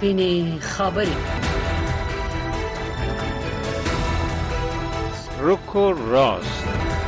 سپینې خبرې. رک و راست.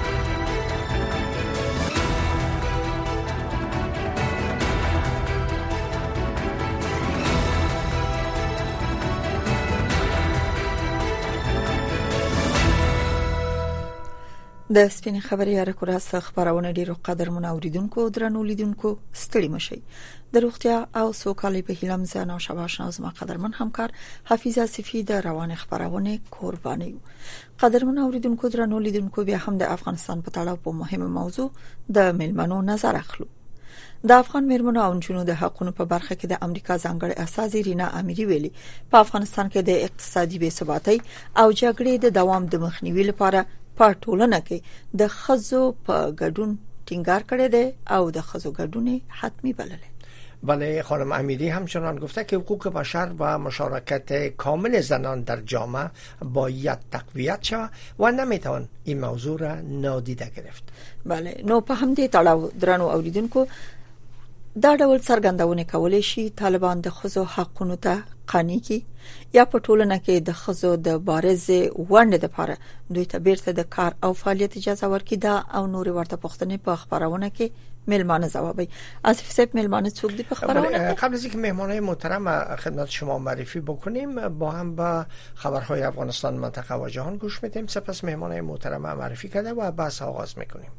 د سپین خبري یا راست خبرونه ډیرو قدرمن اوریدونکو درنو لیدونکو ستړي مشي. د روغتیا او سوکالۍ په هیله مزه او شباش نازما قدرمن همکار حفیظ اسفی د روان خبرونه قرباني. قدرمن اوریدونکو درنو لیدونکو بیا هم د افغانستان په تړاو په مهمه موضوع د ملمنو نظر اخلو. د افغان مېرمنو او نجونو د حقوقو په برخه کې د امریکا ځانګړي اساسي رینا اميري ویلي په افغانستان کې د اقتصادي بې ثباتۍ او جګړې د دوام د مخنیوي لپاره په ټولنه کې د خزو په ګډون ټینګار کړی دی او د خزو ګډون حتمی بللی. بله خانم امیری همچنان گفته که حقوق بشر و مشارکت کامل زنان در جامعه باید تقویت شود و نمیتوان این موضوع را نادیده گرفت. بله نو په همدې تړاو درنو اوریدونکو دا ډول څرګندونه کولای شي طالبان د خزو حقونو ته قانوني کی یا په ټولنه کې د خزو د بارزه ونډه لپاره دوی ته بیرته د کار او فعالیت اجازه ورکړي دا او نور ورته پوښتنې په خبرونه کې ملمانه جوابي. آصف صاحب ملمانه څوک دی په خبرونه؟ قبل از اینکه مهمانای محترم خدمت شما معرفی بکنیم با هم با خبرهای افغانستان منطقه و جهان گوش میدیم. سپس مهمانای محترم معرفی کرده و بحث آغاز میکنیم.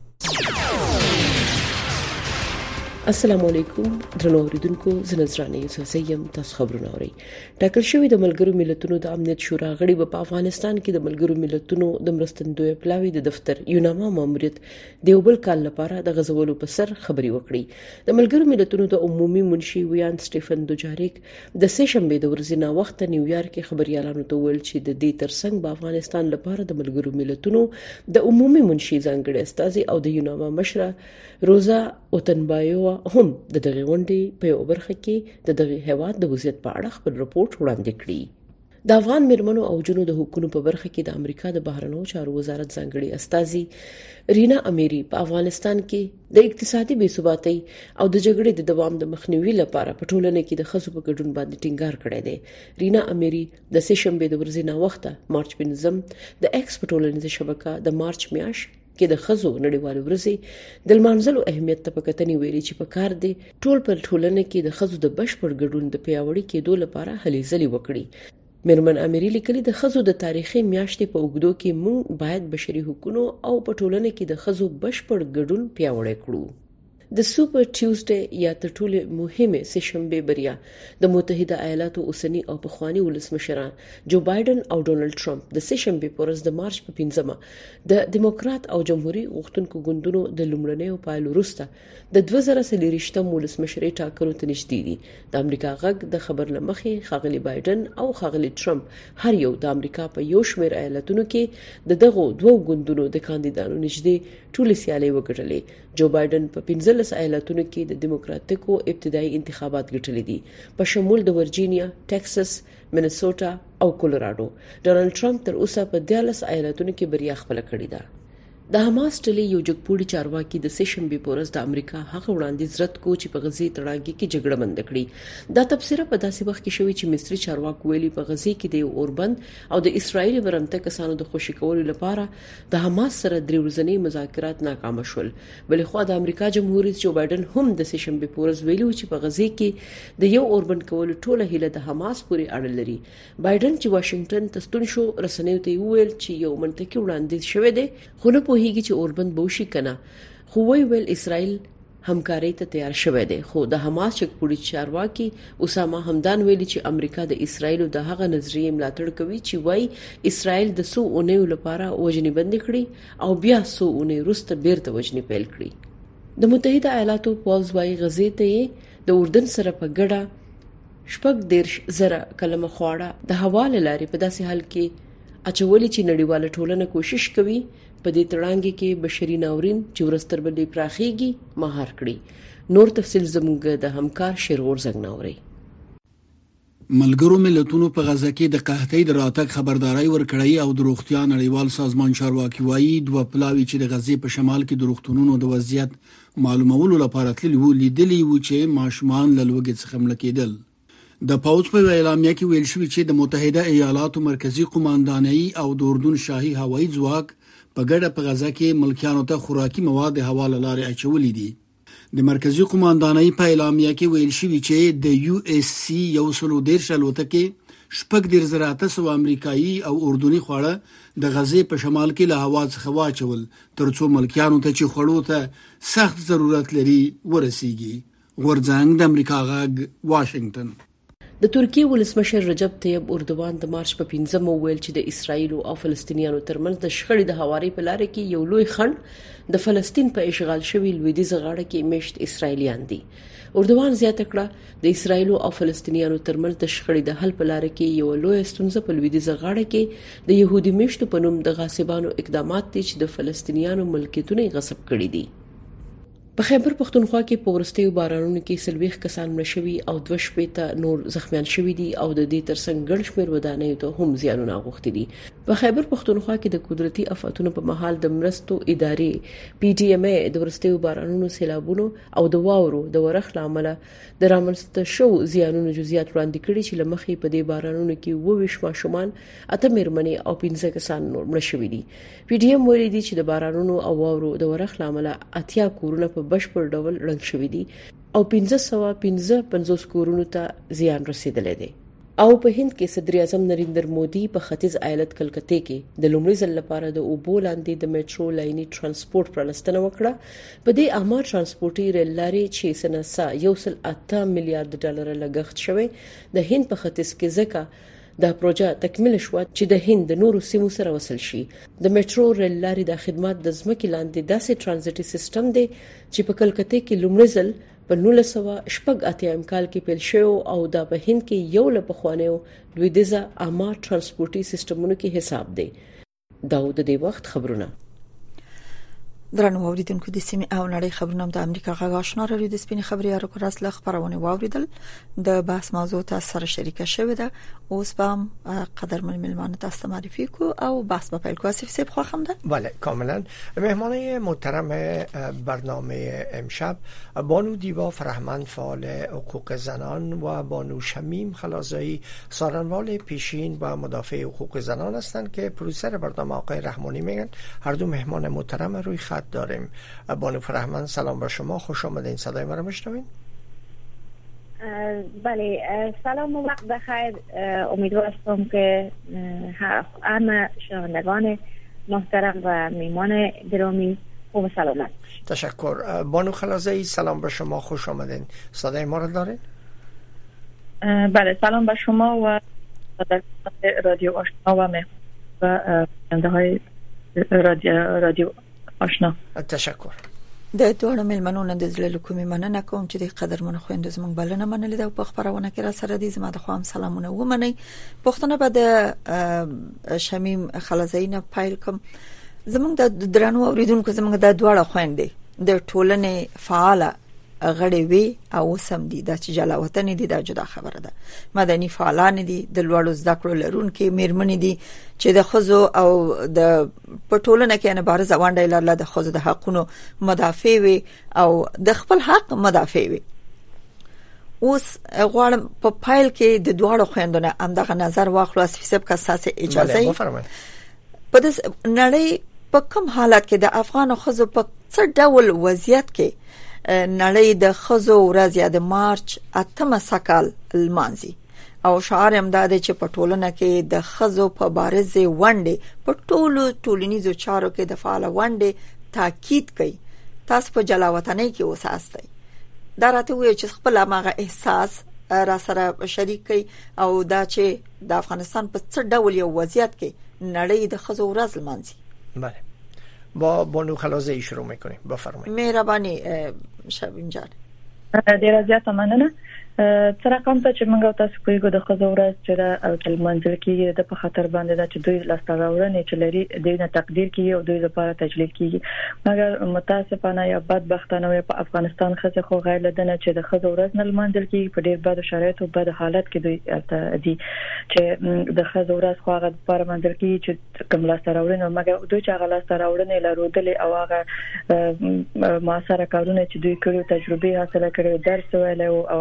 السلام علیکم درنو اوریدونکو زنځرانه یوسفزیم تاسو خبرونه اورئ. ټاکل شوی د ملګرو ملتونو د امنیت شورا غړي په افغانستان کې د ملګرو ملتونو د مرستندوی پلاوی د دفتر یوناما ماموریت د یو بل کال لپاره د غزولو په سر خبري وکړي. د ملګرو ملتونو د عمومي منشي ویان سټيفن دوجاریک د سه شنبه د ورځې نه وخت نیویارک کې خبريالانو ته ویل چې د دې ترڅنګ په افغانستان لپاره د ملګرو ملتونو د عمومي منشي ځانګړي استاذي او د یوناما مشره روزا اوتنبایو هم د دغه غونډې په یو برخه کې د دغه هیواد د وضعیت په اړه خپل رپورت وړاندې کړی. د افغان مېرمنو او جنو د حقوقو په برخه کې د امریکا د بهرنیو چارو وزارت ځانګړي استاذي رینا اميري په افغانستان کې د اقتصادي بې ثباتۍ او د جګړې د دوام د مخنیوي لپاره په ټولنه کې د خزو په ګډون باندې ټینګار کړی دی. رینا اميري د سه شنبه د ورځې نه وخته مارچ 15 د ایکس په ټولنیزه شبکه د مارچ میاشت کې د خزو نړیوال ورځې د لمانځلو اهمیت ته په کتنې ویلي چې په کار دی ټول پر ټولنه کې د خزو د بشپړ ګډون د پیاوړي کېدو لپاره هلې ځلې وکړي. مېرمن اميري لیکلي د خزو د تاریخي میاشتې په اوږدو کې موږ باید بشري حقوقو او په ټولنه کې د خزو بشپړ ګډون پیاوړی کړو. د سوپر ټیوزډے یا تر ټولو مهمه سه شنبه بریا د متحده ایالاتو اوسنی او پخوانی ولسمشران جو بایدن او ډونالد ټرمپ د سه شنبه پر ورځ د مارچ په 15 د دیموکرات او جمهوریت غوښتونکو ګوندونو د لومړنیو پایلو وروسته د 2023م ولسمشرۍ ټاکنو ته نږدې دي. د امریکا غږ د خبر لمخې خاغلی بایدن او خاغلی ټرمپ هر یو د امریکا په یو شمېر ایالتونو کې د دغو دوه ګوندونو د کاندیدانو نږدې ټولې سیالۍ وګټلې. جو بایدن په 15 ایالتونو کې د دیموکراتیکو ابتدایي انتخابات ګټلې دي په شمول د ورجینیا، ټکساس، منیسوټا او کولراډو. ډونالد ټرمپ تر اوسه په 14 ایالتونو کې بریا خپل کړې ده. د حماس ټلې یو جګپوړي چارواکي د سه شنبه په ورځ د امریکا هغه وړاندیز رد کو چې په غزې تړاګي کې جګړه بند کړي. دا تبصره په داسې وخت کې شوې چې مصري چارواکي ویلي په غزې کې د اوربند او د اسرایل ورمته کسانو د خوشی کولو لپاره د حماس سره درې ورځنی مذاکرات ناکام شول. بلخو د امریکا جمهور رئیس جو بایدن هم د سه شنبه په ورځ ویلي چې په غزې کې د یو اوربند کولو ټوله هیله د حماس پورې اړه لري. بایدن چې واشنگټن ته ستون شو رسنیو ته ویل چې یو منطقي وړاندیز شوی دی خو نه پوهیږي چې اوربند بوشي کنه. خو ویل اسرائیل همکاري ته تیار شوی دی. خو د حماس چکپوړي چارواکي اسامه همدان ویلي چې امریکا د اسرائیل د هغه نظریې ملاتړ کوي چې وایي اسرائیل د سو اونیو لپاره وژنې بند کړي او بیا سو اونۍ وروسته بیرته وژنې پیل کړي. د متحده ایالاتو پوځ وايي غزې ته د اردن سره په ګډه 14,000 کلمه خواړه د هوا لارې په داسې حال کې اچولي چې نړیواله ټولنه کوشش کوي په دې تړانګي کې بشري ناورین چې ورستر بلې پراخيږي مهار کړي. نور تفصیل زموږ د همکار شیرور زنګناوري. ملګرو ملتونو په غزه کې د قحطۍ د راتګ خبرداري ورکړی او د روغتیا نړیوال سازمان چارواکي وایي دوه پلاوی چې د غزې په شمال کې د روغتونونو د وضعیت معلومولو لپاره تللي وو لیدلي وو چې ماشومان له لوګي څخه مړ کېدل. د پوځ په اعلامیه کې ویل شوی چې د متحده ایالاتو مرکزی قوماندانۍ او د اردن شاهي هوایي ځواک په ګډه په غزا کې ملکیانو ته خوراکي مواد حواله لارې اچولې دي. د مرکزی قوماندانۍ په اعلامیه کې ویل شوی چې د یو اس سی یو سلو دیر الوتکې شپږ ډیر زراعت سو امریکایي او اردني خوړه د غزې په شمال کې له هوا څخه واچول ترڅو ملکیانو ته چې خوړو ته سخت ضرورت لري ورسیږي. غورځنګ د امریکا غاګ واشنگټن. د ترکیه ولسمشر رجب طیب اردوغان د مارچ په 15 ویل چې د اسرایل او فلسطینیانو ترمنځ د شخړې د هواري په لار کې یو لوی خنډ د فلسطین په اشغال شوی لویدیځ غاړه کې میشت اسرایلیان دي. اردوغان زیاته کړه د اسرایل او فلسطینیانو ترمنځ د شخړې د حل په لار کې یو لوی ستونزه په لویدیځ غاړه کې د يهودي میشتو په نوم د غاصبانو اقدامات دي چې د فلسطینیانو ملکیتونه غصب کړي دي. په خیبر پختونخوا کې په ورستیو بارانونو کې 40 کسان مړ شوي او 2 شپېته نور زخمیان شوي دي او د دې ترڅنګ ګڼ شمېر ودانیو ته هم زیانونه اوښتي دي. په خیبر پختونخوا کې د قدرتي آفاتونو په مهال د مرستو ادارې پی ټی ایم ای د ورستیو بارانونو سیلابونو او د واورو د ورخ لامل د رامنځته شو زیانونو جزئیات وړاندې کړي چې لمخې په دې بارانونو کې 22 ماشومان 8 مېرمنې او 15 کسان نور مړ شوي دي. پی ټی ایم ویلي دي چې د بارانونو او واورو د ورخ لامل 80 کورونه په بشپړ ډول رنګ شوي دي او 1555 کورونو ته زیان رسیدلی دی. او په هند کې صدر اعظم نریندر مودي په ختیځ ایالت کلکته کې د لومړي ځل لپاره د اوبو لاندې د میټرو لایني ترانسپورت پرانستنه وکړه. په دې عامه ترانسپورتي ریل لارې چې سنسا 1.8 میلیارډ ډالر لګښت شوی د هند په ختیځ کې ځکه دا پروژه تکمیل شو چې د هند د نورو سیمو سره وصل شي. د میټرو ریل لارې د خدمات د ځمکې لاندې داسې ترانزیټي سیستم دی چې په کلکته کې لومړی ځل په 1988 کال کې پیل شو او دا په هند کې یو له پخوانیو لویدیځه عامه ترانسپورتي سیستمونو کې حساب دی. دا د دې وخت خبرونه. درنو اوریدونکو د سیمې او نړۍ خبرونه د امریکا غږ آشنا رادیو د سپین خبري اړه کور اصله خبرونه واوریدل. د بحث موضوع تاسو سره شریکه شوې ده. اوس به قدرمن ملمان تاسو معرفي کو او بحث به پیل کو. اسف سیب خواهم ده. بله کاملا. مهمانه محترم برنامه امشب بانو دیبا فرهمند فعال حقوق زنان و بانو شمیم خلازایی سارنوال پیشین و مدافع حقوق زنان هستند که پرودوسر برنامه آقای رحمانی میگن. هر دو مهمان محترم روی خط داریم. بانو فرهمند سلام بر شما، خوش آمدین. صدای ما رو میشنوین؟ بله سلام و وقت بخیر. امیدوار هستم که همه شنوندگان محترم و میمان گرامی خوب و سلامت. تشکر. بانو خلازایی سلام بر شما، خوش آمدین. صدای ما رو دارین؟ بله سلام بر شما و رادیو آشنا و مهمانهای رادیو آشنا. تشکر. د دوه ملمنونو د زړه کومې مننه کوم چې د قدرمن خويند زموږ بلنه منلې ده په خبرونه کې را سره دي. زما د خو هم سلامونه ومني. پښتنه به د شمیم خلازایی نه پایل کوم. زموږ د درنو اوریدونکو زموږ د دوه خويندې د ټولنې فعاله غړي وي او سم دي د جلاوطن دي د جدا خبره ده. مدني فعالان دي د لوړو زده کړو لرونکو میرمنې دي چې د خزو او د پټولنه کې نه بارز وانډای لرله د خزو د حقونو مدافع وي او د خپل حق مدافع وي. اوس غواړم په فایل کې د دوه خويندونه اندغه نظر واخلو. اسفسب کا اساس اجازه په د نړۍ په کوم حالت کې د افغان خزو په څه ډول وضعیت کې نړۍ د خزو ورځ د مارچ 8 سکال المانزي او شعار هم دا دی چې په ټولنه کې د خزو په بارز ونډه په ټولنیزو چارو کې د فعال ونډه تاکید کوي. تاسو په جلاوطنۍ کې اوسئ. دا راته وایي چې خپل هغه احساس را سره شریک کوي او دا چې د افغانستان په څه ډول یو وضعیت کې نړۍ د خزو ورځ المانزي. بله با بانو خلازایی شروع میکنیم. بفرمایید. مهرباني شبیم جان. ډیر زیات مننه. تر کوم ته چې موږ تاسو کوی د خزو ورځ چې د منځل کې د په خطر باندې د دوی لاستراوړنې چې لري د نه تقدیر کې او دوی لپاره تجلیل کیږي. مګر متاسفانه یا بدبختانه په افغانستان خزه خو غیر لدنه چې د خزو ورځ نه منځل کې په ډیر بد شرایط او بد حالت کې دوی دي چې د خزو ورځ خو هغه لپاره منځل کې چې کوم لاستراوړنه مګر دوی چې هغه لاستراوړنې لرودلې او هغه معاصره کارونه چې دوی کړو تجربه حاصله کړې درس ویل او د وطن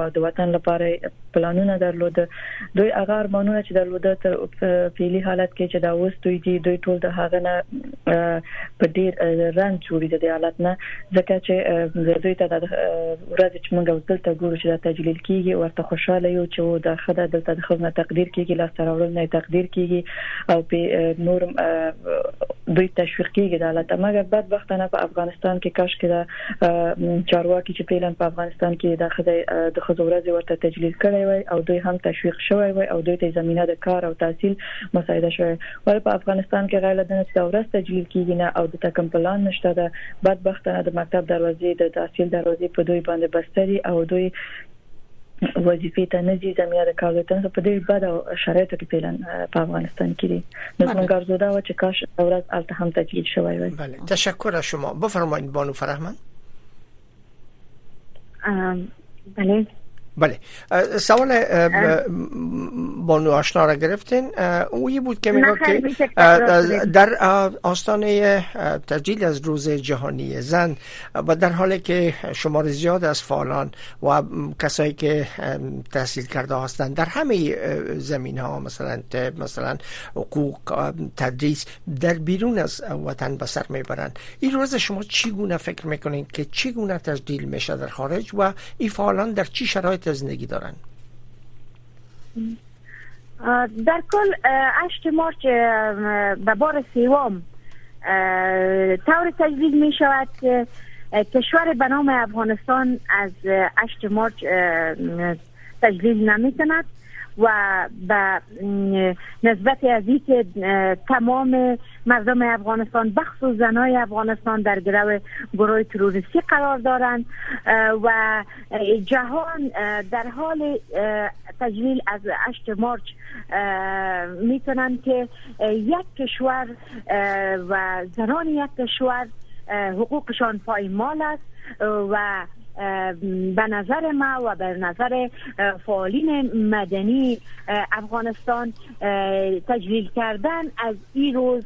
افغانستان لپاره پلانونه درلوده دوی هغه ارمانونه چې درلوده تر پیلي حالت کې چې دا اوس دوی ټول د هغه نه په ډیر رنج جوړې د حالت نه ځکه چې دوی ته د ورځ چې موږ دلته ګورو چې دا تجلیل کیږي ورته خوشاله یو چې دا خدای دلته د خدمت تقدیر کیږي لا سره ورنه تقدیر کیږي او په نور دوی تشویق کیږي د حالت مګر بدبختانه په افغانستان کې کاش کې دا چارواکي چې پیلن په افغانستان کې د خدای د خزورز ورته تجلیل کړي وي او دوی هم تشویق شوی وي او دوی ته زمينه د کار او تحصیل مساعده شوی ولې په افغانستان کې غیر لدنه چې ورځ تجلیل کیږي نه او د تکم پلان نشته د بدبختانه د مکتب دروازې د تحصیل دروازې په دوی باندې بستري او دوی وظیفې ته نه دي زمينه د کار ته په دې بد شرایطو کې پیلن په افغانستان کې دي نو موږ ارزوده و چې کاش ورځ الته هم تجلیل شوی وي. بله تشکر از شما. بفرمایید بانو فرهمند. بله سوال بانو آشنا را گرفتین اویی بود که میگه که در آستانه تجلیل از روز جهانی زن و در حالی که شمار زیاد از فعالان و کسایی که تحصیل کرده هستند در همه زمین‌ها مثلا حقوق تدریس در بیرون از وطن به سر میبرند این روز شما چگونه فکر میکنین که چگونه تجلیل میشه در خارج و این فعالان در چی شرایط زندگی دارن؟ در کل 8 مارچ به بار سوم طور تجلیل می شود که کشور به نام افغانستان از 8 مارچ تجلیل نمی کند و به نسبت از اینکه تمام مردم افغانستان بخصوص زنای افغانستان در گروه تروریستی قرار دارند و جهان در حال تجلیل از 8 مارچ میتونند که یک کشور و زنان یک کشور حقوقشان پایمال است و به نظر ما و به نظر فعالین مدنی افغانستان تجلیل کردن از این روز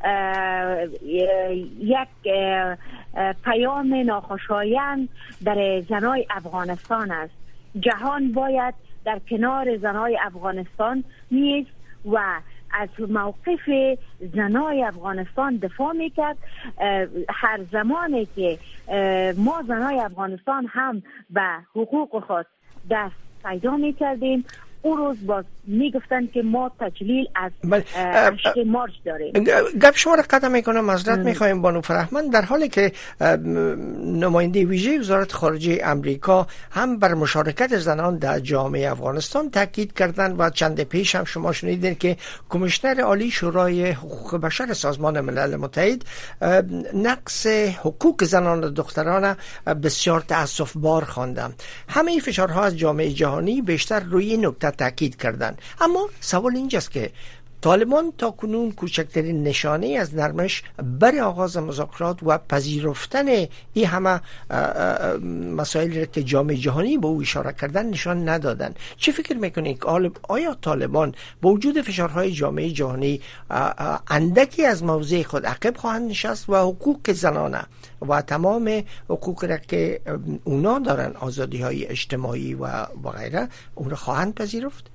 یک پیام ناخوشایند در زنای افغانستان است. جهان باید در کنار زنای افغانستان نیست و از موقف زنای افغانستان دفاع میکرد. هر زمانی که ما زنای افغانستان هم به حقوق خود دست پیدا میکردیم اون روز باز میگفتن که ما تجلیل از 8 مارچ داریم. گپ شما را قطع میکنم، معذرت میخوایم بانو فرهمند. در حالی که نماینده ویژه وزارت خارجه امریکا هم بر مشارکت زنان در جامعه افغانستان تاکید کردند و چند پیش هم شما شنیدین که کمیشنر عالی شورای حقوق بشر سازمان ملل متحد نقص حقوق زنان و دختران بسیار تأسف‌بار خواندند. همه فشارها از جامعه جهانی بیشتر روی این نکته تاکید کردند. اما سوال اینجاست که طالبان تا کنون کوچکترین نشانه از نرمش برای آغاز مذاکرات و پذیرفتن این همه مسائل که جامعه جهانی به او اشاره کردن نشان ندادن. چه فکر میکنید؟ آیا طالبان با وجود فشارهای جامعه جهانی اندکی از موضع خود عقب خواهند نشست و حقوق زنانه و تمام حقوقی را که اونا دارن، آزادی های اجتماعی و غیره، اون را خواهند پذیرفت؟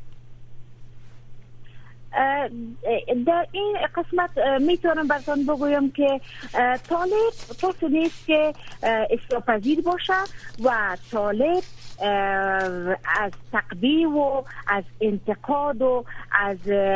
در این قسمت میتونم براتون بگویم که طالب کسی نیست که اصلاح پذیر باشه و طالب از تقبیح و از انتقاد و از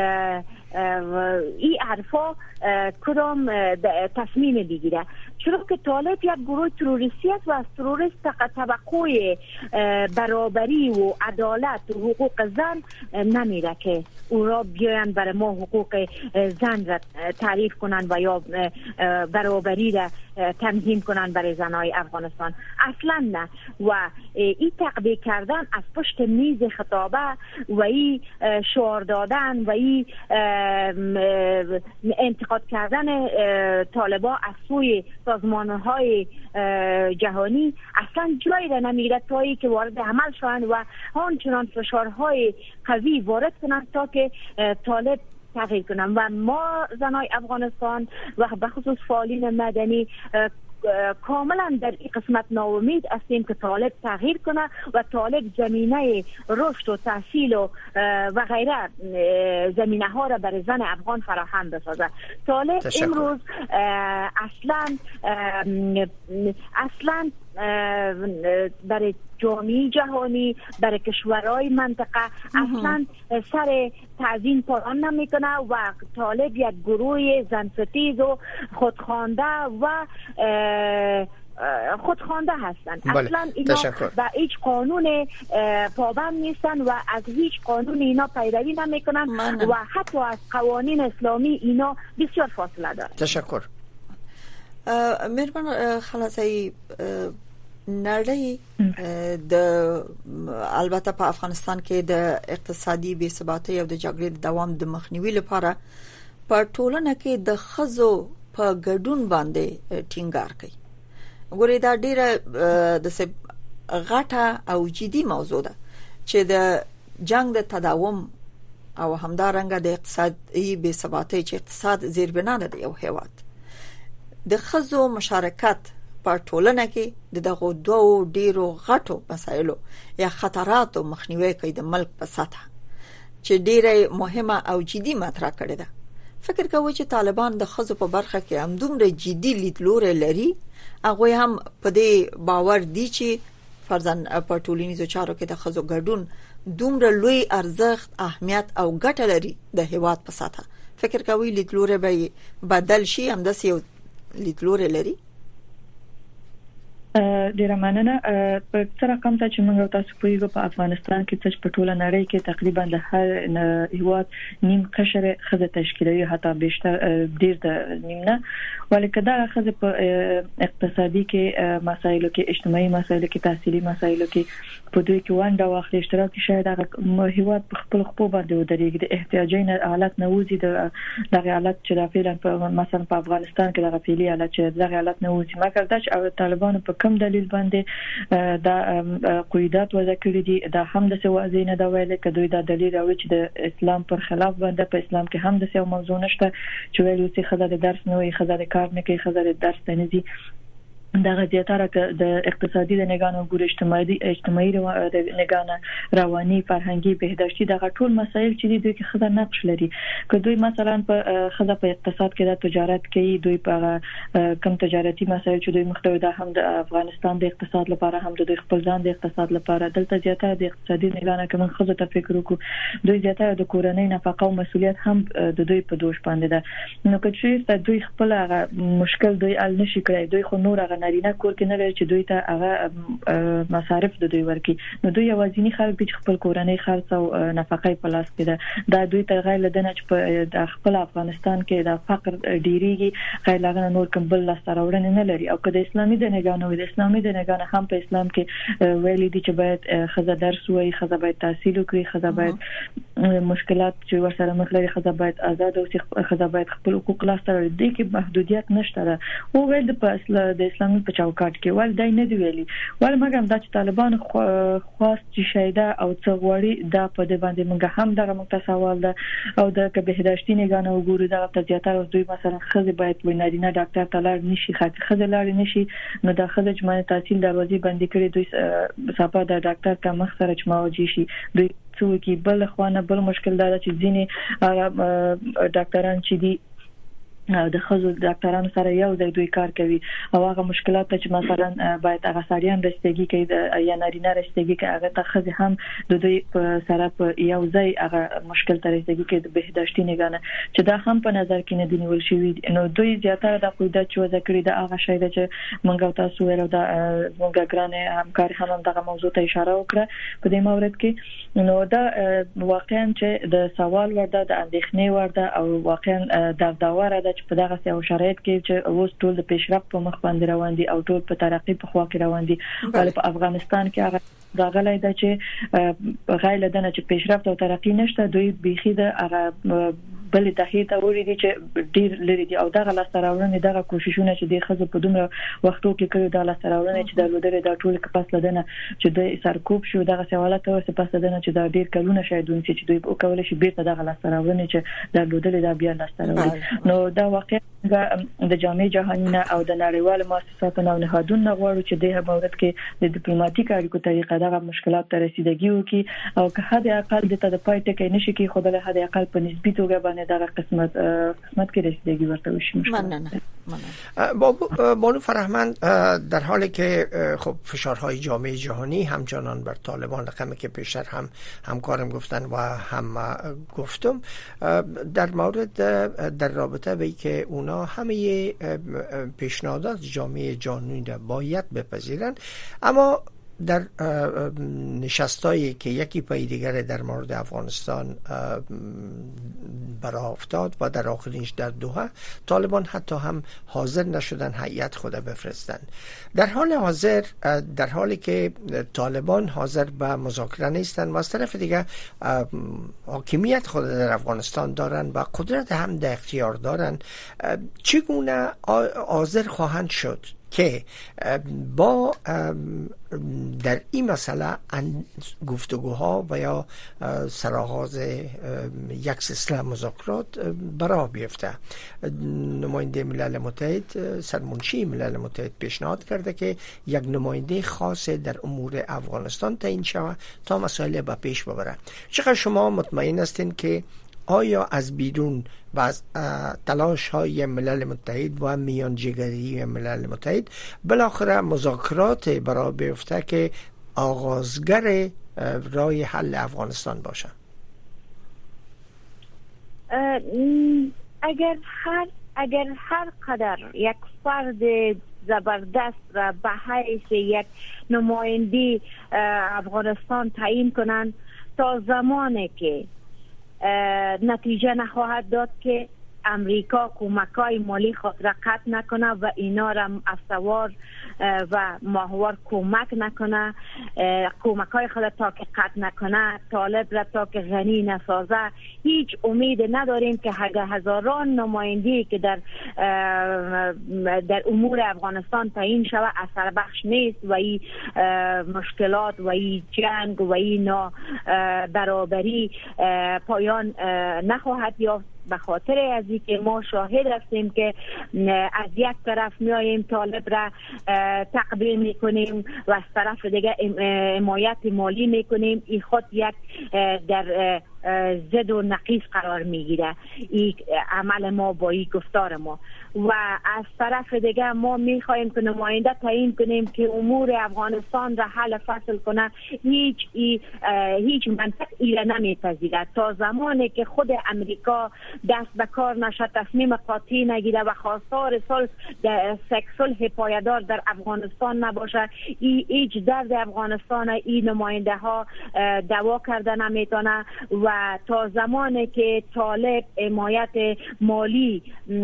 این حرفا کدام تصمیم بگیره، چرا که طالب یک گروه تروریستی است و از تروریست توقع برابری و عدالت و حقوق زن نمیره که او را بیاین برای ما حقوق زن را تعریف کنن و یا برابری را تنظیم کنن برای زنای افغانستان. اصلا نه. و این تقبیح کردن از پشت میز خطابه و این شعار دادن و این انتقاد کردن طالبا از سوی سازمان‌های جهانی اصلا جایی را نمیگیرد تا ای که وارد عمل شوند و همچنان فشارهای قوی وارد کنند تا که طالب تغییر کنند. و ما زنای افغانستان و به خصوص فعالین مدنی کاملا در این قسمت ناامید هستیم که طالب تغییر کنه و طالب زمینه رشد و تحصیل و غیره زمینه ها را برای زن افغان فراهم بسازه. طالب امروز اصلا برای جامعه جهانی، برای کشورهای منطقه اصلا سر تعظیم پران نمیکنه و طالب یک گروه زنستیز و خودخوانده هستند. اصلا اینا به هیچ قانون پابند نیستن و از هیچ قانون اینا پیروی نمیکنن و حتی از قوانین اسلامی اینا بسیار فاصله داره. تشکر. مهربان خلاصي نړۍ البته په افغانستان کې د اقتصادي بې ثباتۍ او د جګړې د دوام د مخنیوي لپاره په ټولنه کې د خزو په ګډون باندې ټینګار کوي. ګورې دا ډیره د غټه او جدي موضوع ده چې د جنگ د تداوم او همدارنګه د اقتصادي بې ثباتۍ چې اقتصاد زیربنا ده یو هیواد د خزو مشارکت په ټولنه کې دغه دوه ډیرو غټو مسایلو یا خطراتو مخنیوي کوي د ملک په سطح چې ډیره مهمه او جدي مطرح کړي ده. فکر کوي چې طالبان د خزو په برخه کې هم دومره جدي لیدلوري لري، هغه هم په دې باور دي چې فرضاً په ټولنیزو چارو کې د خزو ګډون دومره لوی ارزښت، اهمیت او ګټه لري د هیواد په سطح. فکر کوي لیدلوري به بدل شي، هم د یو لیدلوري لري. ډیره مننه. په څه رقم ته چې موږ تاسو پوهیږو په افغانستان کې چې په ټوله نړۍ کې تقریبا د هر هیواد نیم قشر خزه تشکیلوي، حتی بیشتر ډیر د نیم نه، ولیکن دا خزه په اقتصادي کې مسایلو کې، اجتماعي مسایلو کې، تحصیلي مسایلو کې په دوی کې ونډه واخلي، اشتراک شاید هغه هیواد په خپل خپل باندې ودرېږي. د احتیاجي حالت نوځي دغه حالت چې د فعلا مثلا په افغانستان کې دغه فعلی حالت چې دغه حالت نوځي، مګر دا چې طالبان په کوم دلیل باندې دا قیودات وضع کړی دي، دا هم د سوازي نه دا ویل کې دوی دا دلیل راوړي چې د اسلام پر خلاف باندې په اسلام کې هم د څه موضوع نشته چې ویل چې خزه د درس نه وي، خزه د کار نه کوي، خزه د درس نه دي. دا زیاتره د اقتصادي د نگانو ګور اجتماعي د نگانه رواني فرهنګي بهداشتي دغه ټول مسایل چې دوی کې خزه نقش لري. که دوی مثلا په خزه په اقتصاد کې د تجارت کوي، دوی په کم تجارتي مسایل چې دوی مختوي ده هم د افغانستان د اقتصاد لپاره هم د دوی خپل ځان د اقتصاد لپاره دلته زیاتره د اقتصادي نگانه کوم خزه ته فکر وکړو، دوی زیاتره د کورنۍ نفقه او مسؤلیت هم د دوی په دوش باندې ده. نو که چیرته دوی خپل هغه مشکل دوی حل نشي کړی، دوی خو نور هغه نارینه کور کې نه لري چې دوی ته هغه مصارف د دوی ورکي، نو دوی یوازینی خلک چې خپل کورنۍ خرڅ او نفقه په لاس کې ده. دا دوی ته غیر لدنه چې په خپل افغانستان کې د فقر ډیریږي، غیر لغنه نور کوم بل لاس راوړنه نه لري. او که د اسلامي د نگانو د اسلامي د نگانه هم په اسلام کې ویلي دي چې باید خزه درس وایي، خزه باید تحصیل وکړي، خزه باید مشکلات چې ورسره مخ لري خزه باید آزاد او خزه باید خپل حقوق لاس ته ورکړي. د کې محدودیت نشته ده. او ویل د اسلامي په چوکاټ کې ول دای نه دی ویلي، ول مګر دا چې طالبان خواست چې شایده او څغوري دا په دې باندې موږ هم دغه متصاول ده. او د بهداشتي نگانه وګورو دغه تزیاتره دوی مثلا خزه باید وینارینه ډاکټر تلار نشي، خزه لار نشي، نو د خزه چې معنی تحصیل دروازې باندې کړي دوی صاحب د ډاکټر کا مخ سره چې مواجه شي. دوی څو کې بل خوانه بل مشکل دا چې ځینې ډاکټران چې دي د خزو ډاکټرانو سره یو ځای دوی کار کوي او هغه مشکلات چې مثلا باید هغه ساریان رسیدګي کوي یا نارینه رسیدګي کوي، هغه ته خزه هم د دوی سره په یو ځای هغه مشکل ته رسیدګي کوي د بهداشتي نگانه چې دا هم په نظر کې نه دی نیول شوی. نو دوی زیاتره د قیودات چې وضع کړی د هغه شی چې موږ تاسو ورو دا موږ ګرانه همکار هم دغه موضوع ته اشاره وکړه په دې مورد کې. نو دا واقعا چې د سوال ورده د اندېښنې ورده او واقعا د داوره د په دغه سیاو شرایط کې چې اوس ټول د پیشرفت په مخ باندې روان دي او ټول په ترقی په خوا کې روان دي. ولې په افغانستان کې هغه داغلای ده چې غیر لدنه چې پیشرفت او ترقی نشته، دوی بيخي د هغه بل دهې ته وړي دي چې ډیر لري دي. او دغه لاستراوړنې دغه کوششونه چې د خزو په دومره وختو کې کړو د لاستراوړنې چې د لودره د ټول کې پس لدنه چې د سرکوب شو دغه سوالات او پس لدنه چې د ډیر کلونه شاید ونسي چې دوی وکول شي بیرته دغه لاستراوړنې چې د لودره د بیا لاستراوړنې. نو دا واقعا د جامعه جهانی نه او د نړیوال مؤسساتو او نهادونو غواړو چې د مورد کې د ډیپلوماټیک اړیکو طریقه دغه مشکلات ته رسیدګي وکړي او که حد اقل د ته د پای ټکی نشي کې خدای حد اقل په نسبی توګه باندې دغه قسمت کې رسیدګي ورته وشي. ممنون. بانو فرهمند، در حالی که خب فشارهای جامعه جهانی همچنان بر طالبان رقمی که پیشتر هم همکارم گفتن و هم گفتم در مورد در رابطه به که اونا همه پیشنهادات جامعه جهانی را باید بپذیرن، اما در نشستایی که یکی پای دیگر در مورد افغانستان برآ افتاد و در آخرینش در دوحه، طالبان حتی هم حاضر نشدن هیئت خود بفرستن. در حال حاضر، در حالی که طالبان حاضر به مذاکره نیستن و از طرف دیگر حاکمیت خود در افغانستان دارن و قدرت هم در اختیار دارن، چگونه حاضر خواهند شد که با در این مسئله گفتگوها و یا سرآغاز یک سلسله مذاکرات برای بیفته؟ نماینده ملل متحد، سرمنشی ملل متحد پیشنهاد کرده که یک نماینده خاص در امور افغانستان تعیین شود تا مسائل به پیش ببره. چقدر شما مطمئن هستین که آیا از بیرون و از تلاش های ملل متحد و میانجیگری ملل متحد بالاخره مذاکرات برای بیفته که آغازگر راه حل افغانستان باشه؟ اگر هر قدر یک فرد زبردست را به حیث یک نماینده افغانستان تعیین کنند، تا زمانی که نتیجه نخواهد داد که امریکا کمک‌های مالی خود را قطع نکنه و اینا را استوار و ماهوار کمک نکنه، کمک‌های خود تا که قطع نکنه، طالب را تا که غنی نسازه، هیچ امید نداریم که هزاران نماینده‌ای که در امور افغانستان تعیین شود اثر بخش نیست و این مشکلات و این جنگ و این نابرابری پایان نخواهد یافت. به خاطر از اینکه ما شاهد هستیم که از یک طرف میاییم طالب را تقدیم میکنیم و از طرف دیگه حمایت مالی میکنیم، این خود یک در ضد و نقیض قرار میگیره این عمل ما با این گفتار ما. و از طرف دیگه ما میخوایم که نماینده تعیین کنیم که امور افغانستان را حل فصل کنه، هیچ منطق ایره نمیپذیرد تا زمانی که خود امریکا دست به کار نشه، تصمیم قاطعی نگیره و خواستار صلح پایدار در افغانستان نباشه، هیچ درد افغانستان این نماینده ها دوا کرده نمیتونه. و تا زمانی که طالب حمایت مالی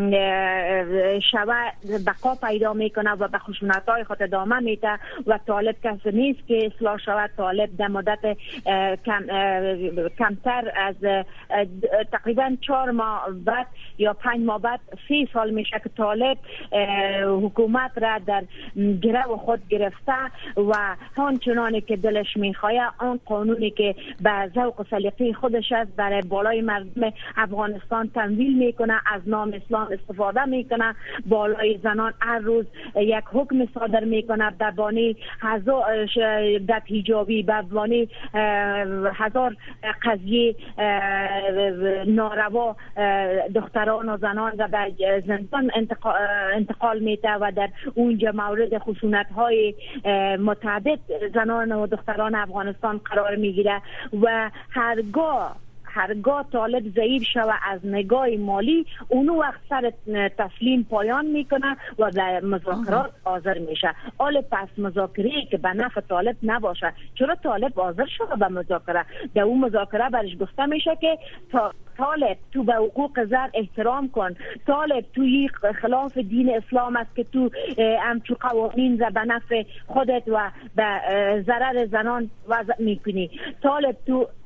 شوه بقا پیدا میکنه و به خشونت‌های خود ادامه میده و طالب کسی نیست که اصلاح شود. طالب در مدت کمتر از تقریبا 4 ماه بعد یا 5 ماه بعد 3 سال میشه که طالب حکومت را در گرو خود گرفته و آنچنانی که دلش میخواه، آن قانونی که به ذوق و سلیقه خودش است برای بالای مردم افغانستان تمویل میکنه، از نام اسلام استفاده میکنه، بالای زنان هر روز یک حکم صادر میکنه، درباره دت حجابی، درباره 1000 قضیه ناروا دختران و زنان را به زندان انتقال میده و در اونجا مورد خشونت های متعدد زنان و دختران افغانستان قرار میگیره. و هرگاه طالب ضعیف شوه از نگاه مالی، اونو وقت سر تسلیم پایان میکنه و در مذاکرات حاضر میشه. حال پس مذاکره که به نفع طالب نباشه، چرا طالب حاضر شده به مذاکره؟ در اون مذاکره برش گفته میشه که طالب تو به حقوق زن احترام کن، طالب تو خلاف دین اسلام است که تو همچو قوانین را به نفع خودت و به ضرر زنان وضع میکنی، طالب تو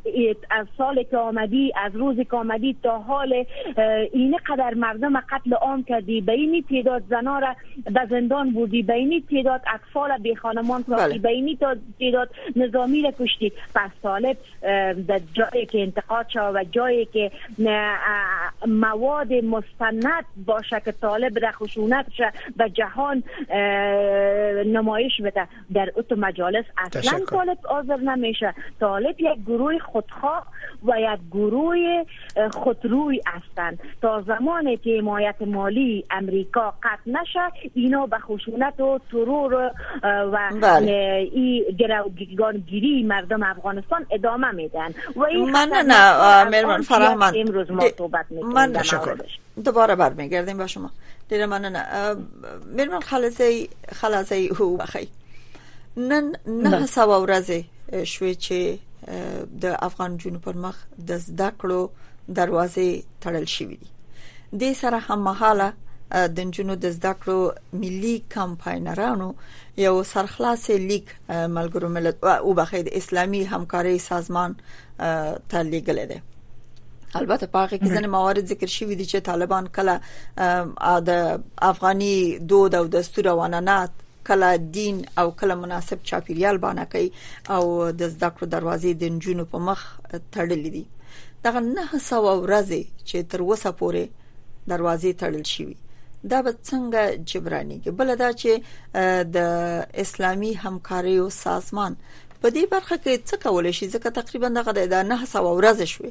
از سال که آمدی، از روزی که آمدی تا حال این قدر مردم قتل عام کردی، به این تعداد زنا را به زندان بردی، به این تعداد اطفال بی خانمان ساختی، به این تعداد نظامی را کشتی. پس طالب در جایی که انتقاد شد و جایی که مواد مستند باشه که طالب را خشونت به جهان نمایش بده، در اتو مجالس اصلا طالب حاضر نمیشه. طالب یک گروه خودخواه و یک گروه خودروی هستند. تا زمانی که حمایت مالی امریکا قطع نشه، اینا به خشونت و ترور و این گروگانگیری مردم افغانستان ادامه میدن. و این مهربان فرهمند، امروز ما صحبت میکنیم. من دوباره برمیگردیم با شما. دیره ممنون. مهربان خلاصه او بخی نن 900 ورځې شوې چې د افغان جنوب پر مخ د زده کړو دروازې تړل شوې دي. د سره هم مهاله د جنوب د زده کړو ملي کمپاینرانو یو سرخلاص لیک ملګرو ملت او بخې د اسلامي همکاري سازمان ته لیږل دي. البته په هغه کې ځینې موارد ذکر شوي دي چې طالبان کله د افغاني دود او دستور او عنعنات، کله دین او کله مناسب چاپیریال باندې کوي او د زده کړو دروازې د نجونو په مخ تړلې دي. دغه 900 ورځې چې تر اوسه پورې دروازې تړل شوي، دا به څنګه جبرانیږي؟ بل دا چې د اسلامي همکاري سازمان په دې برخه کې څه کولای شي؟ ځکه تقریبا دغه د 900 ورځې شوي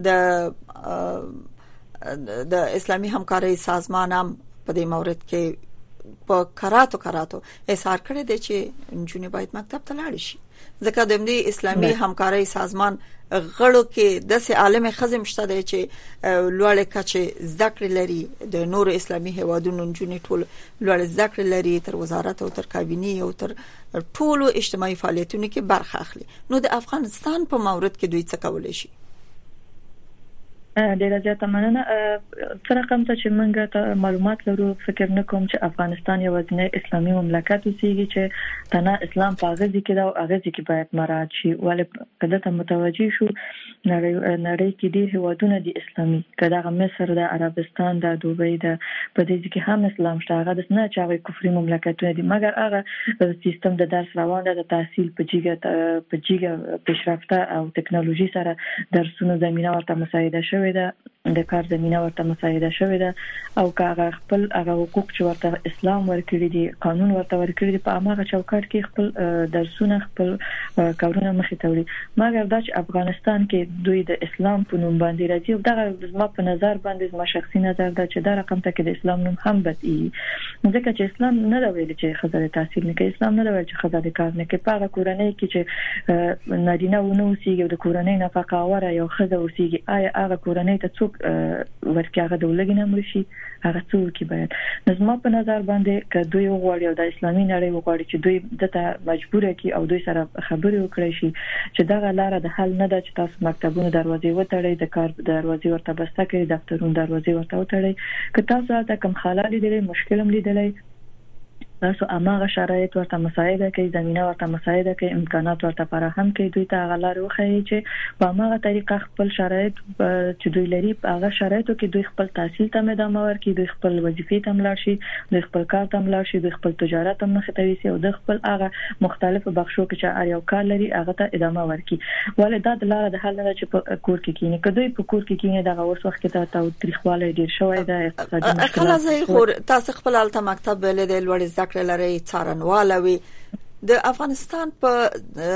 د اسلامي همکاري سازمان هم په دې مورد کې په کراتو اصرار کړی دی چې نجونې باید مکتب ته لاړ شي. ځکه د دې اسلامي همکاري سازمان غړو کې د عالم خزم شته دی چې لوړ کچه زده کړې لري، د نور اسلامي هیوادونو نجونې ټول لوړ زده کړې لري، تر وزارت او تر کابینې او تر ټولو اجتماعي فعالیتونو کې برخه اخلي. نو د افغانستان په مورد کې دوی څه کولای شي؟ ډیره زیاته مننه. سره کوم چې موږ ته معلومات لرو، فکر نکوم چې افغانستان یو ځینې اسلامي مملکت اوسېږي چې تنه اسلام په غزي کې دا او غزي کې باید مراعات شي. ولې کله ته متوجي شو نړۍ کې ډېر هیوادونه دي اسلامي، کله مصر، د عربستان، د دوبۍ، د په دې کې هم اسلام شته. هغه د نه چاوي کفري مملکتونه دي، مګر هغه سیستم د درس روان ده، د تحصیل په جګه پیشرفته او ټکنالوژي سره درسونو زمينه ورته مساعده شوې ده، د کار زمينه ورته مساعده شوې ده، او هغه خپل حقوق چې ورته اسلام ورکړي دي، قانون ورته ورکړي دي، په هغه چوکاټ کې خپل درسونه، خپل کارونه مخې ته وړي. مګر دا چې افغانستان کې دوی د اسلام په نوم باندې راځي، او دغه زما په نظر باندې، زما شخصي نظر دا چې دا رقم ته کې د اسلام نوم هم بدي، ځکه چې اسلام نه دا ویل چې خزر تحصیل نه کوي، اسلام نه دا ویل چې خزر کار نه کوي. په هغه کورنۍ کې چې نارینه ونه اوسېږي او د کورنۍ نفقه اوره یو خزه اوسېږي، آیا هغه کورنۍ ته څوک ورکه هغه دولګي نه مرشي؟ هغه څوک باید نظم په نظر باندې ک دوی وغواړي او د اسلامي نړۍ وغواړي چې دوی دته مجبور کی او دوی سره خبرې وکړي شي چې دغه لار د حل نه ده چې تاسو مکتبونو دروازې وتړئ، د کار دروازې ورته بسته کړئ، دفترونو دروازې ورته وتړئ. که تاسو ته کوم خلل لیدلې، مشکل هم لیدلې، تاسو اماغه شرایط ورته مساعده کوي، زمينه ورته مساعده کوي، امکانات ورته فراهم کوي، دوی ته غلار وخی چې په اماغه طریقه خپل شرایط چې دوی لري په هغه شرایطو کې دوی خپل تحصیل ته ادامه ورکړي، دوی خپل وظیفې ته ملاړ شي، دوی خپل کار ته ملاړ شي، دوی خپل تجارت هم مخ ته ویسي او د خپل هغه مختلفو بخشو کې چې هر یو کار لري هغه ته ادامه ورکړي. ولې دا د لار د حل نه چې په کور کې کینی، که دوی په کور کې کینی دغه وخت کې ته تاریخواله ډیر شوی ده، اقتصادي مشکلات. تاسو خپل الته مکتب ولې د لوړ زده کړې لري، څارنواله وي. د افغانستان په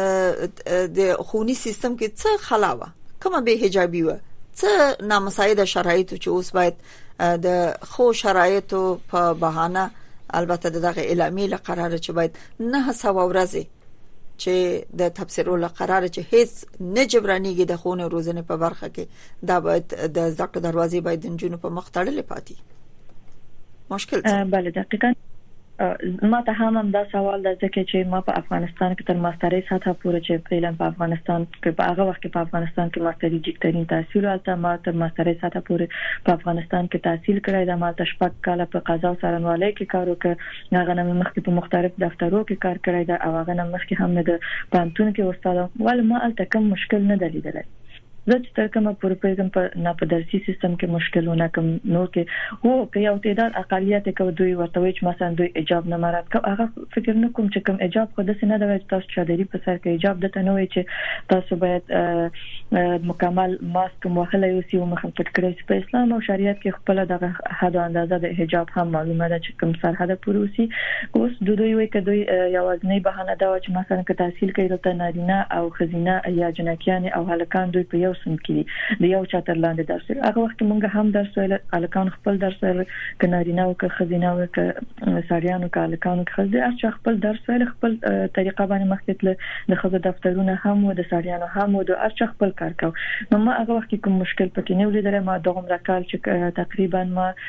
د خونی سیستم کې څه خلاوه، کومه به حجابي و، څه نامساعده شرایط چې اوس باید د خو شرایطو په بهانه، البته دغه اعلامیه لقرار چې باید 900 ورځې چې د تفسیرولو قرار چې هیڅ نه جبرانیږي د خونه روزنه په برخه کې، دا باید د زکه دروازې باید جنونو په مخ تړلې پاتې. مشکل څه؟ بله دقیقاً ما ته هم دا سوال ده، ځکه چې ما په افغانستان کې تر ماسترۍ سطح پورې چې فعلا په افغانستان کې په هغه وخت کې په افغانستان کې ماسترۍ جګترین تحصیل والته، ما تر ماسترۍ سطح پورې په افغانستان کې تحصیل کړی ده. ما تشپک کاله په قضا او څارنوالۍ کې کار وکړ، هغه نه مخکې په مختلف دفترونو کې کار کړی ده، او هغه نه مخکې هم د پانتون کې استاد. ول ما الته کوم مشکل نه دلیدل، زه چې تر کومه پورې پیغام په درسي سیستم کې مشکلونه کوم نو کې وو که یو تعداد اقالیت کې دوی ورته وي چې مثلا دوی حجاب نه مراد کوي هغه فکر نه کوم چې کوم حجاب خو د سینه د تاسو چادري په سر کې حجاب د تنوي چې تاسو باید مکمل ماسک موهله یو سی مخ پټ کړئ په اسلام او شریعت کې خپل دغه حد او اندازه د حجاب هم معلومه ده چې کوم سرحد پروسي اوس دوی وي که دوی یوازنی بهانه دا چې مثلا که تحصیل کوي د نارینه او خزینه یا جنکیان او هلکان دوی په یو سم کې د یو چاتر لاندې درس هغه وخت مونږ هم درس ویل هلکان خپل درس ویل ک نارینه او ک خزینه او ک ساریانو ک هلکان ک خزینه چې خپل درس ویل خپل طریقه باندې مخکې د خزه دفترونه هم او د ساریانو هم او د ارچ خپل کار کو نو ما هغه وخت کوم مشکل پکې نه ولیدل ما دغه راکال چې تقریبا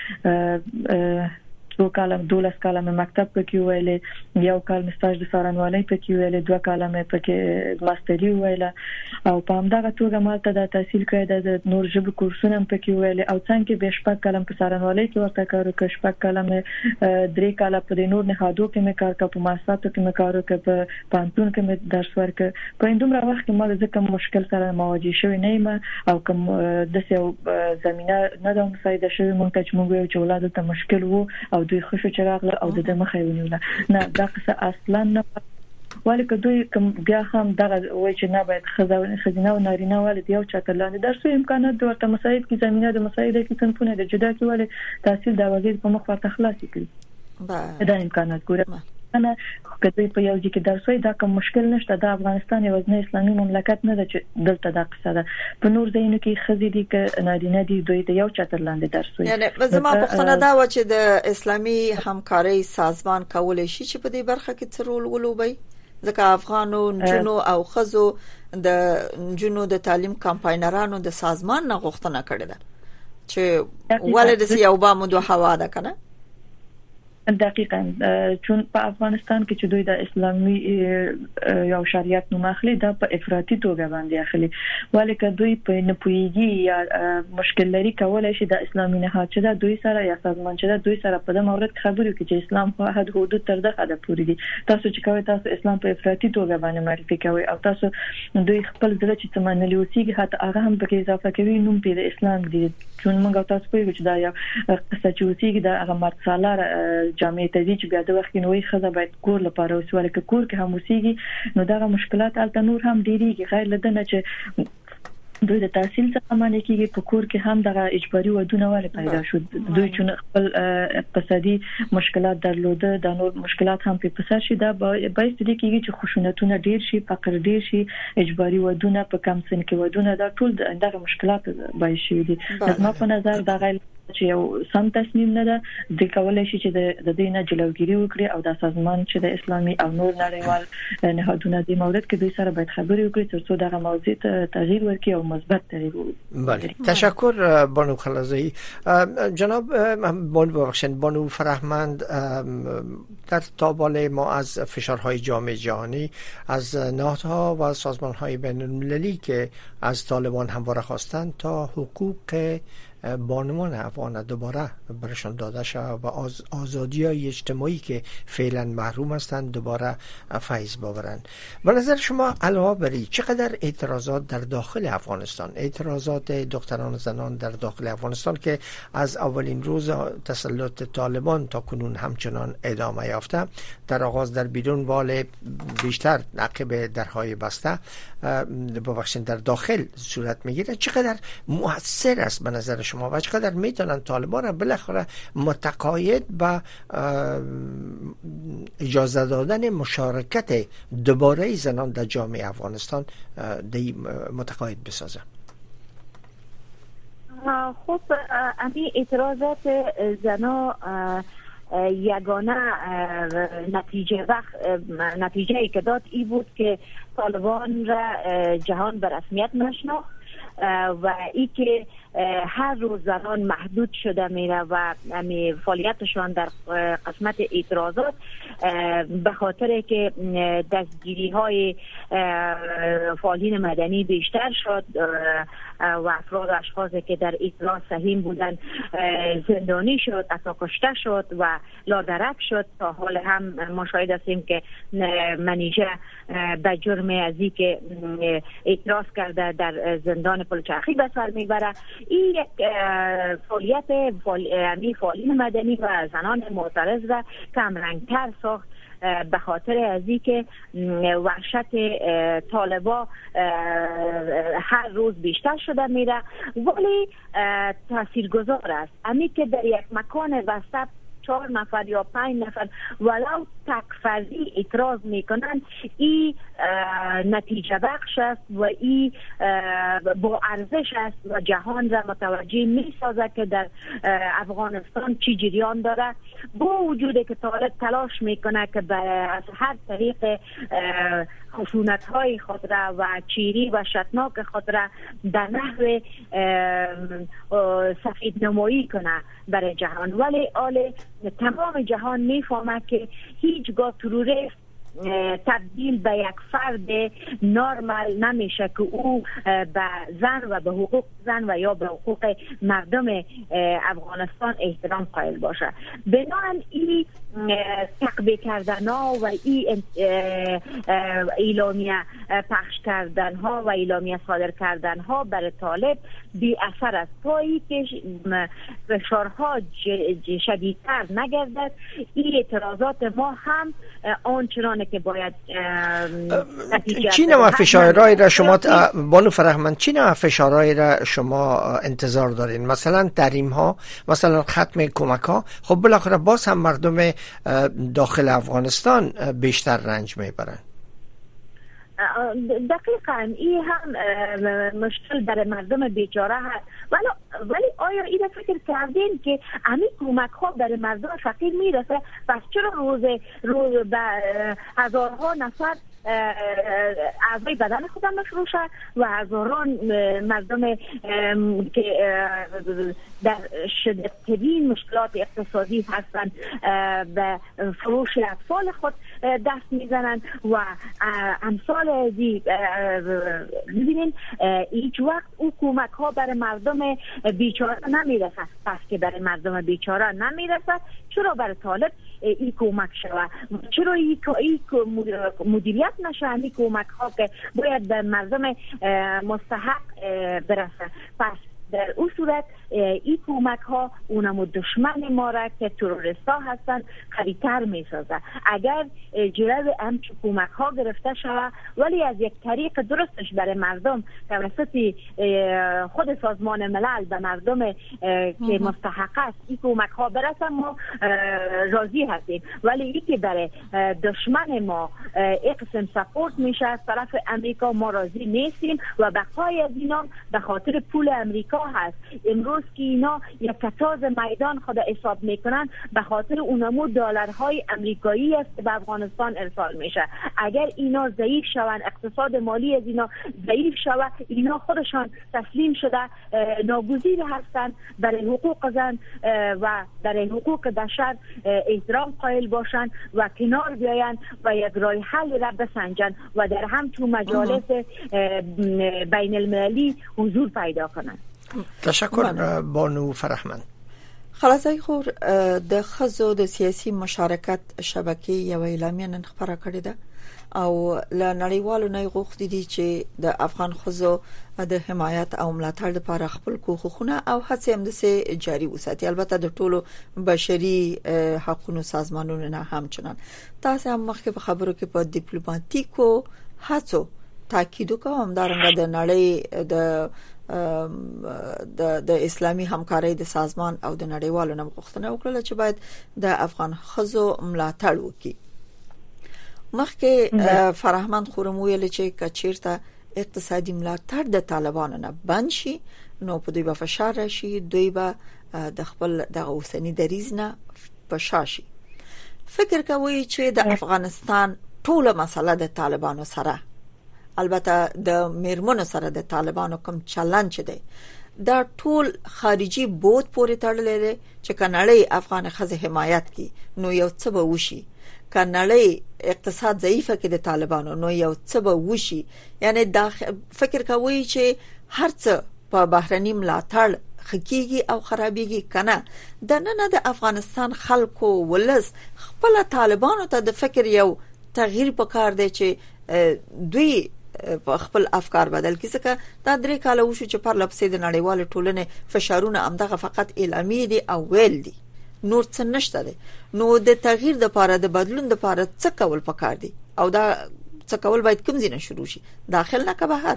ما 2 کاله 12 کاله مې مکتب پکې ویلې یو کال مې سټاژ د سارنوالۍ پکې ویلې 2 کاله مې پکې ماستری ویله او په همدغه توګه مالته د تحصیل کړې د نور ژبه کورسونه پکې ویلې او څنګه به شپږ کاله په سارنوالۍ کې ورته کار وکړ شپږ کاله مې 3 کاله په نور نهادو کې مې کار کړ په ماستاتو کې مې کار وکړ په پانتون کې مې درس ورکړ په دومره وخت کې ما ځکه مشکل سره مواجه شوې نه یم او کوم د څه زمينه نه د مساعده شوې مونږ ته چې موږ یو چې ولادت ته مشکل وو او دوی خوشو چراغله او د مخې ونیوله نه دا قصه اصلا نه ولکه دوی کوم بیا هم دغه وای چې نه باید خزینه او نارینه ولید یو چاته لاندې درسو امکانات د ورته مساعد کی زمينه د مساعده کی صنفونه د جدا کی ولې تحصیل د وزیر په مخ ورته خلاص کړي دا امکانات ګوره انا کله په یو ځکه درسوي دا کوم مشکل نشته د افغانستان یو ځنې اسلامي مملکت نه ده چې دلته دا قصه ده په نور ځایونو کې خزي دي ک نارینه دي دوی د یو چتر لاندې درسوي یعنی زما په خنه دا و چې د اسلامي همکاري سازمان کولای شي چې په دې برخه کې څه رول ولوبي ځکه افغانو جنو او خزو د جنو د تعلیم کمپاینرانو د سازمان نه غوښتنه کړې ده چې ولې د یو بامو دوه هوا ده کنه دقیقاً چون په افغانستان کې چې دوی د اسلامي یو شریعت نوم اخلي دا په افراطي توګه باندې اخلي ولیکه دوی په نپویږي یا مشکل لري کولای شي د اسلامي نهاد چې دا دوی سره یا سازمان چې دا دوی سره په د مورد خبرو کې چې اسلام په حد حدود تر دغه د پوری دي تاسو چې کوي تاسو اسلام په افراطي توګه باندې معرفي کوي او تاسو دوی خپل ځل چې تمنلي اوسېږي حتی هغه هم په اضافه کوي نوم په د اسلام دي چون موږ تاسو په چې دا یو قصه چې اوسېږي د هغه مرد سالار جامعه ته چې بیا د وخت نوې خزه باید کور لپاره وسوله کې کور کې هم اوسېږي نو دا مشکلات الته نور هم ډېریږي غیر لدنه چې دوی د تحصیل څخه معنی کېږي په کور کې هم دغه اجباري ودونه ولې پیدا شو دوی چې خپل اقتصادي مشکلات درلوده د نور مشکلات هم په پسر شي دا باید دې کېږي چې خشونتونه ډیر شي فقر ډیر شي اجباري ودونه په کم سن کې ودونه دا ټول دغه مشکلات باید شي دي زما په نظر دا غیر چې یو سم تصمیم نه ده د کولای شي چې د دینه جلوګیری وکړي او د سازمان چې د اسلامي او نور نړیوال نهادونو د مورد کې دوی سره باید خبرې وکړي ترڅو دغه موضوع ته تغییر ورکړي او مثبت تغییر وکړي. بله تشکر بانو خلازی. جناب بانو فرهمند در تابال ما از فشارهای جامعه جهانی از نهادها و سازمان‌های بین‌المللی که از طالبان همواره خواستند تا حقوق بانوان افغان دوباره برشان داده شود و آزادی های اجتماعی که فعلا محروم هستند دوباره فیض ببرند. به نظر شما علاوه بر این چقدر اعتراضات در داخل افغانستان، اعتراضات دختران و زنان در داخل افغانستان که از اولین روز تسلط طالبان تا کنون همچنان ادامه یافته، در آغاز در بیرون وال بیشتر عقب درهای بسته در داخل صورت میگیره، چقدر مؤثر است به نظر شما و چقدر میتونن طالبان را بالاخره متقاعد به اجازه دادن مشارکت دوباره زنان در جامعه افغانستان متقاعد بسازن؟ خب امی اعتراضات زنا یگانه نتیجه ای که داد ای بود که طالبان را جهان به رسمیت نشناخت و ای که هر روز زنان محدود شده میره و فعالیتشان در قسمت اعتراضات به خاطر که دستگیری های فعالین مدنی بیشتر شد و افراد و اشخاصی که در اعتراض سهیم بودن زندانی شد، حتی کشته شد و لادرک شد. تا حال هم ما شاهد هستیم که منیژه به جرم ازی که اعتراض کرده در زندان پلچرخی به سر میبره. این یک فعالیت فعالین مدنی و زنان معترض را کمرنگتر ساخت به خاطر ازی که وحشت طالبا هر روز بیشتر شده میره، ولی تاثیرگذار است. امی که در یک مکان وسط 4 نفر یا 5 نفر ولو تک فردی اعتراض میکنن، این نتیجه بخش است و این با ارزش است و جهان را متوجه میسازه که در افغانستان چی جریان داره. با وجود که طالب تلاش میکنه که از هر طریق خشونت های خود را و چیری و شتناک خود را در نحو سفید نمایی کنه برای جهان، ولی تمام جهان میفهمه که هیچگاه تروریست تبدیل به یک فرد نرمال نمیشه که او به زن و به حقوق زن و یا به حقوق مردم افغانستان احترام قائل باشه. بنابراین این تقویه کردن ها و این اعلامیه پخش کردن ها و اعلامیه صادر کردن ها برای طالب بی اثر است. تا ای که فشارها شدیدتر نگردد، این اعتراضات ما هم آنچنان که باید چی نوع فشارهایی را شما بانو فرهمند چی نوع فشارهایی را شما انتظار دارین؟ مثلا تحریم ها، مثلا ختم کمک ها، خب بالاخره باز هم مردم داخل افغانستان بیشتر رنج میبرن. دقیقاً این هم مشکل در مردم بیچاره هست، ولی آیا این فکر کردین که همین کمک ها برای مردم فقیر میرسه؟ پس چرا روز به هزارها نفر اعضای بدن خودم مفروشه و هزاران مردم که در شدیدترین مشکلات اقتصادی هستند به فروش اطفال خود دست میزنند و امثال ازی. ببینین هیچ وقت او کمک ها برای مردم بیچاره نمیرسه. پس که برای مردم بیچاره نمیرسه، چرا برای طالب این کمک شود؟ چرا این مدیریت نشه این کمک ها که باید به مردم مستحق برسه؟ پس در اون صورت این کمک ها اونم دشمن ما را که تروریست ها هستن قوی‌تر میسازه. اگر جلو همچون کمک ها گرفته شود ولی از یک طریق درستش برای مردم توسط خود سازمان ملل به مردم که مستحق است این کمک ها برسه، ما راضی هستیم. ولی این که برای دشمن ما اقسم سپورت میشه از طرف امریکا، ما راضی نیستیم و بقای از اینا به خاطر پول امریکا هست. امروز که اینا یک کتاز میدان خود حساب میکنن به خاطر اونمو دلارهای امریکایی است به افغانستان ارسال میشه. اگر اینا ضعیف شون، اقتصاد مالی از اینا ضعیف شود، اینا خودشان تسلیم شده ناگزیر هستند برای حقوق زن و برای حقوق بشر احترام قائل باشند و کنار بیاین و یک راه حل را بسنجن و در همچون مجالس بین المللی حضور پیدا کنند. تشکر بانو فرهمند. خلاصای خور د خزو د سیاسي مشارکت شبکې یو اعلامیه نن خبره کړې ده او له نړیوالو نه غوښتي دي چې د افغان خزو د حمایت او ملاتړ لپاره خپل حقوقونه او هڅې هم د جاري وساتي. البته د ټولو بشري حقوقو سازمانونو نه همچنان تاسو هم مخکې په خبرو کې په ډیپلوماټیکو هڅو تاکید وکوم دارنګه د نړۍ د اسلامي همکارۍ د سازمان او د نړیوالو نه غوښتنه وکړه چې باید د افغان خزو ملاتړ وکړي. مخکې فرهمند خورم ویل چې کچیرته اقتصادي ملاتړ د طالبانو نه بند شي نو په دوی به فشار راشي، دوی به د خپل د اوسنی دریز نه پشاشي. فکر کوي چې د افغانستان ټوله مسله د طالبانو سره، البته د میرمنو سره د طالبانو کوم چلند چي دی دا ټول خارجي بود پورې تړلې ده چې کنړی افغان خزه حمایت کی نو یو څه به وشي، کنړی اقتصاد ضعیفه کې د طالبانو نو یو څه به وشي. یعنی دا فکر کوي چې هر څه په بهرني ملاتړ خکېږي او خرابېږي کنه. د نن د افغانستان خلکو ولس خپل طالبانو ته د فکر یو تغییر پکار دی چې دوی خپل افکار بدل کړي. ځکه دا 3 کال وشو چې پر لپسې د نړیوال ټولنې فشارونه همدغه فقط اعلامي دي او ویل دي، نور څه نشته دي. نو د تغییر د لپاره د بدلون د لپاره څه کول پکار دي او دا څه کول باید کوم ځای نه شروع شي، داخل نه که بهر؟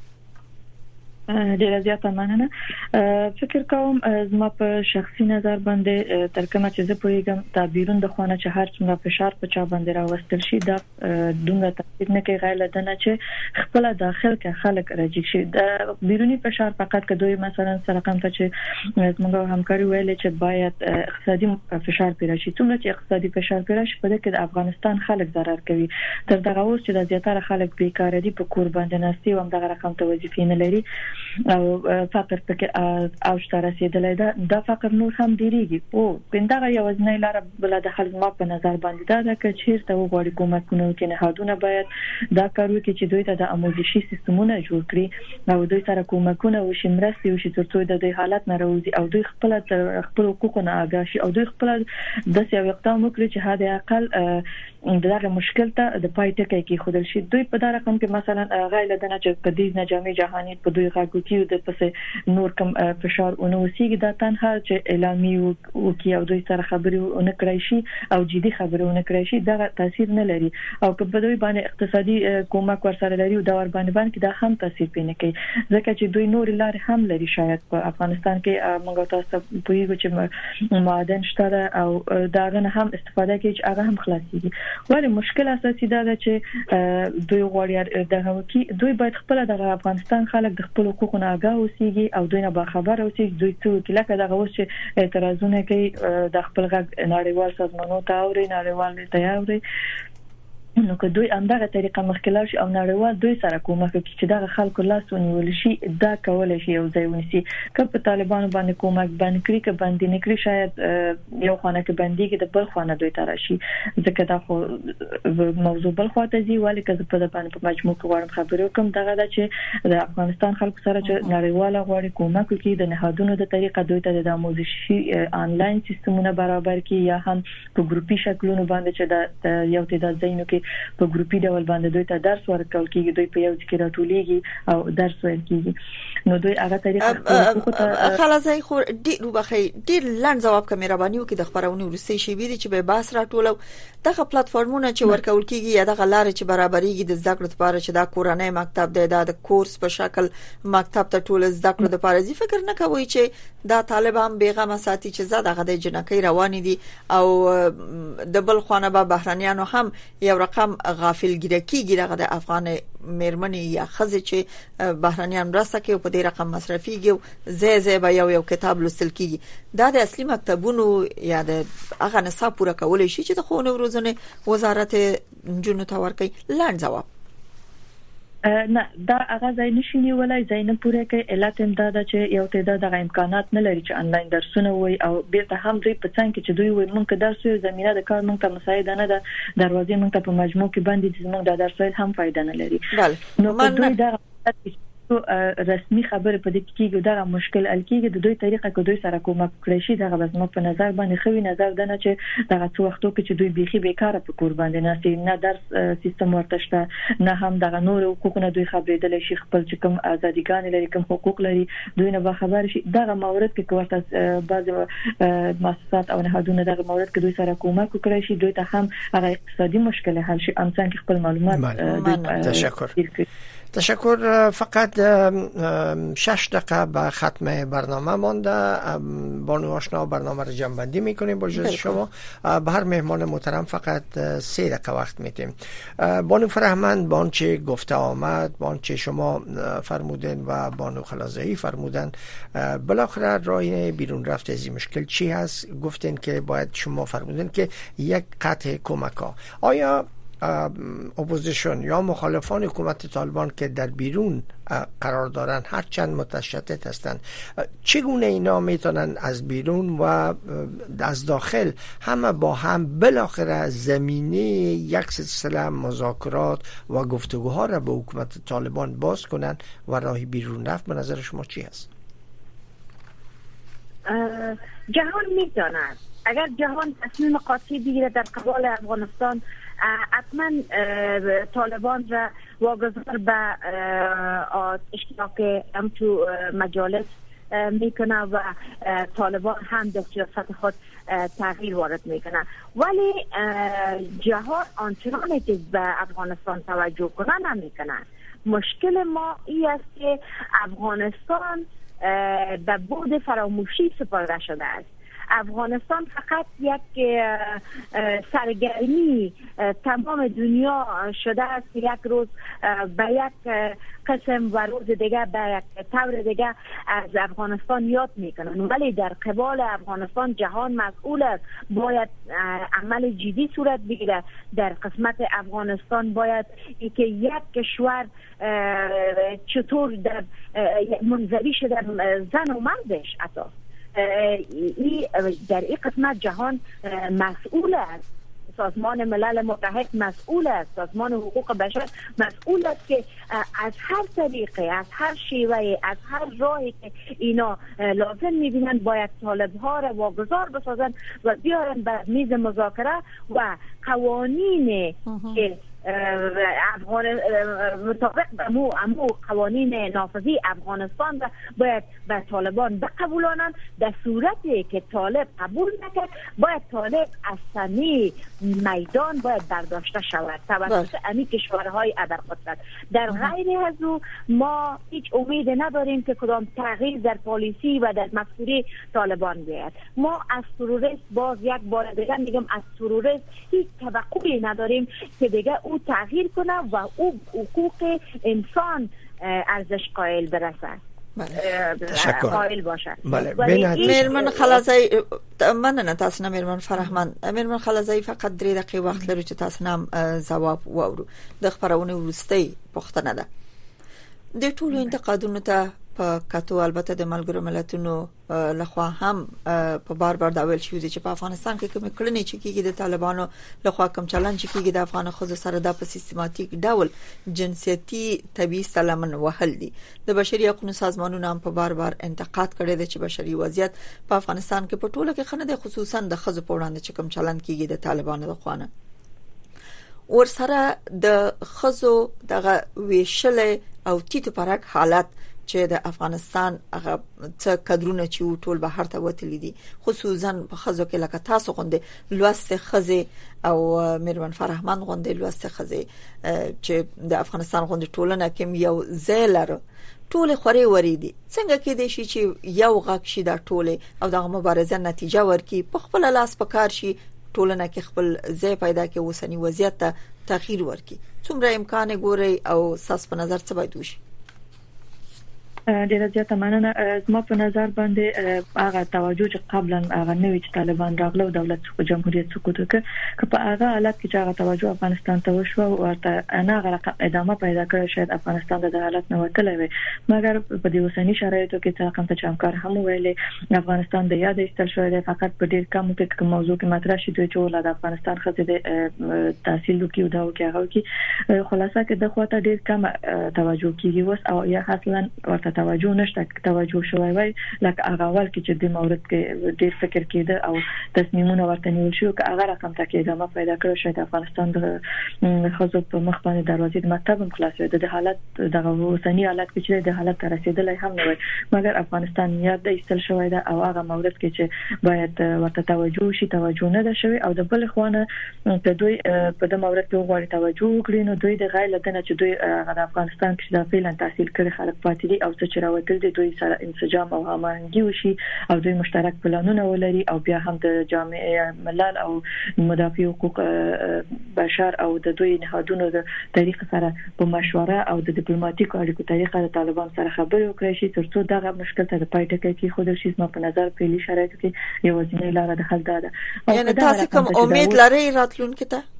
ډیره زیاته مننه. فکر کوم زما په شخصي نظر باندې تر کومه چې زه پوهیږم تعبیرون د خوانه چې هر څومره فشار په چا باندې راوستل شي دا دومره تاثیر نه کوي غیر لدنه چې خپل داخل کې خلک راځي شي. د بیرونی فشار فقط که دوی مثلا سره کوم ته چې موږ همکاري ویل چې باید اقتصادي فشار پیرا شي، څومره چې اقتصادي فشار پیرا شي په دې کې د افغانستان خلک ضرر کوي. تر دغه اوس چې د زیاتره خلک بیکاره دي په کور باندې ناشتي او دغه رقم ته وظیفې نه لري او فقر پکې او شته رسیدلې دا فقر نور هم ډیریږي. او بندغه یو ځنې لاره بل د خلک ما په نظر باندې دا چې چیرته وګوري کومکونه کې نهادونه باید دا کار وکړي چې دوی ته د آموزشي سیستمونه جوړ کړي او دوی سره کومکونه وشي، مرستې وشي ترڅو د دې حالت نه راوځي او دوی خپل حقوقونه آگاه شي او دوی خپل د سیاست اقدام وکړي چې هدا اقل دغه مشکل ته د پای ټکی کې خودل شي. دوی په دا رقم کې مثلا غیر لدنه چې په دې نجامي جهاني په دوی غاګو کې د پسې نور کم فشار او نو سیګ دا تنها چې اعلامي او کې او دوی سره خبرې ونه کړی شي او جدي خبرې ونه کړی شي دا تاثیر نه لري او که په دوی باندې اقتصادي کومک ورسره لري او دا ور باندې دا هم تاثیر پینې کوي ځکه چې دوی نور لارې هم لري. شاید په افغانستان کې موږ تاسو په یوه چې معدن شته او دا غنه هم استفاده کوي چې هغه هم خلاصيږي. ولی مشکل اساسي دا ده چې دوی غواړي دغه کې دوی باید خپل د افغانستان خلک د خپل حقوقو نه آگاه اوسيږي او دوی نه باخبر اوسيږي. دوی څو کله دغه اوس چې اعتراضونه کوي د خپل غږ نړیوال سازمانونو ته اوري، نړیوال ته اوري، نو که دوی همدغه طریقه مخکلار شي او نړیوال دوی سره کومک کوي چې دغه خلکو لاس ونیول شي دا کولای شي یو ځای ونیسي. که په طالبانو باندې کومک باندې کړی که باندې نه کړی شاید یو خانه کې باندې کې د بل خانه دوی تر شي ځکه دا خو موضوع بل خواته دی. ولی که په د باندې په مجموع کې غواړم خبرې وکم دغه دا چې د افغانستان خلکو سره چې نړیوال غواړي کومک کوي د نهادونو د طریقه دوی ته د آموزشي آنلاین سیستمونه برابر کړي یا هم په ګروپي شکلونو باندې چې د یو تعداد ځایونو کې په ګروپي ډول باندې دوی ته درس ورکول کیږي، دوی په یو ځای کې راټولېږي او درس ورکول کیږي. نو دوی هغه طریقه خلاصای خو ډیر وبخي ډیر لاند جواب کمره باندې وکي د خبرونه ورسې شي ویلي چې به باس راټولو دغه پلیټفارمونه چې ورکول کیږي یا دغه لارې چې برابرېږي د زده کړو لپاره چې دا کورنۍ مکتب دی دا د کورس په شکل مکتب ته ټول زده کړو لپاره ځي. فکر نه کوي چې دا طالبان بیغمه ساتي چې زده غده جنکې روان دي او د بل خانه به بهرانيانو هم یو رقم غافلګیره کیږي دغه د افغان مېرمنې یا خزه چې بهرانيان راسته کې په دې رقم مصرفيږي زه به یو کتاب لوستل کیږي. دا د اصلي مکتبونو یا د هغه نصاب پوره کولای شي چې د ښوونې روزنې وزارت جنونو ته ورکړي. لاند جواب نه دا هغه ځای نشي نیولای ځای نه پوره کوي. علت هم دا ده چې یو تعداد د امکانات نه لري چې انلاین درسونه وي او بیرته هم دوی په څنګه چې دوی وي مونږ درس یو زمينه د کار مونږ ته مساعده نه ده دروازې مونږ ته په مجموع کې باندې چې مونږ د درس هم فائدہ نه لري. نو دوی دا رسمي خبره په دې کې دا مشکل الکیږي د دوی طریقه کې دوی سره کومک کړی شي دغه بس مو په نظر باندې خوي نظر دنه چې دغه څو وختو کې چې دوی بيخي بیکاره په کور باندې نه درس سیستم ورته شته نه هم دغه نور حقوقونه دوی خبرېدل شي خپل چې کوم ازاديګان لري کوم حقوق لري دوی نه خبر شي دغه مورد کې ورته بعض مؤسسات او نهادونه دغه مورد کې دوی سره کومک کړی شي دوی ته هم هغه اقتصادي مشکل حل شي امثال کې خپل معلومات. تشکر. فقط 6 دقیقه به ختم برنامه مانده. بانو آشنا برنامه رو جمع‌بندی میکنیم با اجازه شما. به هر مهمان محترم فقط 3 دقیقه وقت میدیم. بانو فرهمند با آنچه گفته آمد با آنچه شما فرمودن و بانو خلازایی فرمودن بالاخره راه بیرون رفت از این مشکل چی هست؟ گفتن که باید شما فرمودن که یک قطع کمک ها. آیا اپوزیشن یا مخالفان حکومت طالبان که در بیرون قرار دارن هرچند متشدد هستند، چگونه اینا میتونن از بیرون و از داخل همه با هم بالاخره زمینه یک سلسله مذاکرات و گفتگوها را به حکومت طالبان باز کنن و راهی بیرون رفت؟ به نظر شما چی هست؟ جهان میتواند، اگر جهان تصمیم قاطعی بگیره در قبال افغانستان، حتما طالبان را واگذار به اشتراک تو مجالس میکنه و طالبان هم در سیاست خود تغییر وارد میکنه. ولی جهان آنچنانی که به افغانستان توجه کنه نمیکنه. مشکل ما این است که افغانستان به بعد فراموشی سپرده شده است. افغانستان فقط یک سرگرمی تمام دنیا شده است. یک روز به یک قسم و روز دیگه به یک طور دیگه از افغانستان یاد میکنن، ولی در قبال افغانستان جهان مسئول است. باید عمل جدی صورت بگیره در قسمت افغانستان. باید که یک کشور چطور در منزوی شده زن و مردش حتی در این قسمت جهان مسئول است. سازمان ملل متحد مسئول است، سازمان حقوق بشر مسئول است که از هر طریقه، از هر شیوه، از هر راهی که اینا لازم میبینن باید طالب‌ها را واگذار بسازن و بیارن به میز مذاکره و قوانین که مطابق امو قوانین نافذی افغانستان را باید به طالبان بقبولانند. در صورتی که طالب قبول نکرد باید طالب از سنی میدان باید برداشته شود توسط امی کشورهای ابرقدرت. در غیر از او ما هیچ امید نداریم که کدام تغییر در پالیسی و در مفکوره طالبان بیاید. ما از تروریست باز یک بار دیگه میگم از تروریست هیچ توقعی نداریم که دیگه او تغییر کنه و او حقوق انسان ارزش قائل برسه. قائل باشه. میرمن خلازی مننه تاسو نه میرمن فرهمند. میرمن خلازی فقط 3 دقیقې وخت لري چې تاسو نام جواب واورو. د خبرونه ورستۍ پوښتنه ده. د ټولو انتقادونو ته په کاتو البته د ملګرو ملتونو لخوا هم په بار دا ویل شوی چې په افغانستان کې کوم کړنې چې کیږي د طالبانو لخوا کوم چلن چې کیږي د افغان خزو سره د په سیستماتیک ډول جنسیتي تبعیض سلامن وهل دي. د بشري حقوقو سازمانونو هم په بار انتقاد کړی دی چې بشري وضعیت په افغانستان کې په ټوله کې خنه د خصوصا د خزو په وړاندې چې کوم چلن کیږي د طالبانو لخوا نه ور سره د خزو دغه ویشل او تیتو پرک حالت چې د افغانستان هغه څه کډرونه چې ټول بهر ته وتلی دي، خصوصا په خزو کې لکه تاسو غونډه لوسته خزه او میرمن فرهمند غونډه لوسته خزه چې د افغانستان غونډه ټولنه کې یو زیلر ټول خوري وریدي. څنګه کې دي چې یو غږ شي د ټوله او د مبارزه نتیجه ورکي په خپل لاس پکار شي ټولنه کې خپل ځای پیدا کې وسنی وضعیت ته تغییر ورکي. څومره امکان ګوري او ساس په نظر څه باید وشي؟ ډیره زیاته مننه. زما په نظر باندې هغه توجه چې قبلا هغه نوې چې طالبان راغله او دولت جمهوریت سقوط وکړ که په هغه حالت کې چې هغه توجه افغانستان ته وشو او ورته انا غره ادامه پیدا کړ شاید افغانستان د حالت نه وتلی وي. مګر په دې اوسنی شرایطو کې چې کوم ته همکار هم ویلې افغانستان د یاد ایستل شوی دی فقط په ډیر کم کې موضوع کې مطرح شي چې ولادت افغانستان خځې د تحصیل وکي او دا وکي هغه کې خلاصه کې د خواته ډیر کم توجه کیږي وس او یا اصلا ورته توجه نشته. توجه شوی وای لکه هغه ول کې چې د مورد کې ډیر فکر کېده او تصمیمونه ورته نیول شو که هغه رقم ته کې ادامه پیدا کړو شاید افغانستان د خزو په مخ باندې دروازې د مکتب خلاصې د حالت دغه وسنی حالت کې چې د حالت ته رسیدلای هم نه وي. مګر افغانستان یاد ایستل شوی دا او هغه مورد کې چې باید ورته توجه شي توجه نه ده شوی او د بل خوانه په دوی په د مورد کې غواړي توجه وکړي نو دوی د غیر لدنه چې دوی د افغانستان کې د فعلا تحصیل کړي خلک پاتې دي او چې راوتل دي دوی سره انسجام او هماهنګي وشي او دوی مشترک پلانونه ولري او بیا هم د جامعه ملل او مدافع حقوق بشر او د دوی نهادونو د طریق سره په مشوره او د ډیپلوماټیک اړیکو طریقه د طالبان سره خبرې وکړي چې ترڅو دغه مشکل ته د پای ټکی کې خود شي. ما په نظر په شرایطو کې یو ځینې لاره د حل ده. یعنی تاسو کوم امید لرئ راتلونکي ته؟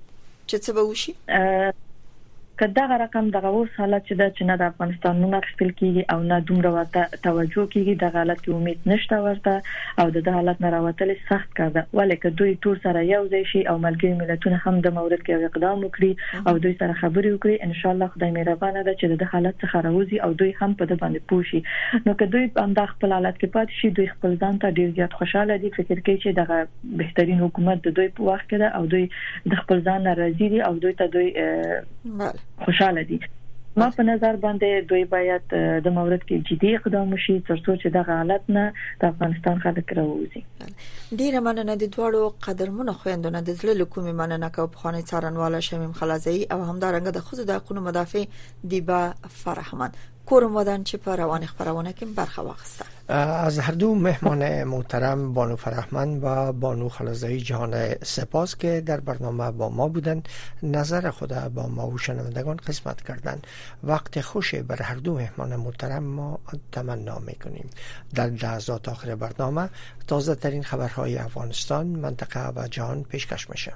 چې څه به وشي؟ کله رقم دغه اوس حالت چې د افغانستان نوم اخیستل کیږي او نه دومره ورته توجه کیږي د حالت کې امید نشته ورته او د حالت نه راوتل سخت کړه ولیکه دوی ټول سره یو ځای شي او ملګری ملتونه هم د مورد کې اقدام وکړي او دوی سره خبرې وکړي ان شاء الله خدای مهربانه ده چې د حالت څخه راوځي او دوی هم په د باندې پوښي نو که دوی هم د خپل حالت کې پات شي دوی خپل ځان ته ډیر زیات خوشاله دي فکر کوي چې دغه بهترین حکومت د دوی په وخت کې ده او دوی د خپل ځان راضي دي او دوی ته دوی خوشاله دي ما په نظر باندې دوی باید د مورد کې جدي اقدام وشي ترڅو چې د حالت نه د افغانستان خلک راوځي ډیره مننه د دوړو قدرمنو خويندونو د زړه لکومي مننه کوم خاني څارنواله شمیم خلازی او همدارنګه د خود د حقوقو مدافع دیبا فرحمند کورم ودان چې په روان خبرونه کې برخه واخیسته. از هر دو مهمان محترم بانو فرحمند و بانو خلازی جهان سپاس که در برنامه با ما بودند، نظر خود با ما و شنوندگان قسمت کردند. وقت خوشی بر هر دو مهمان محترم ما تمنا میکنیم. در لحظات آخر برنامه تازه ترین خبرهای افغانستان، منطقه و جهان پیشکش میشه.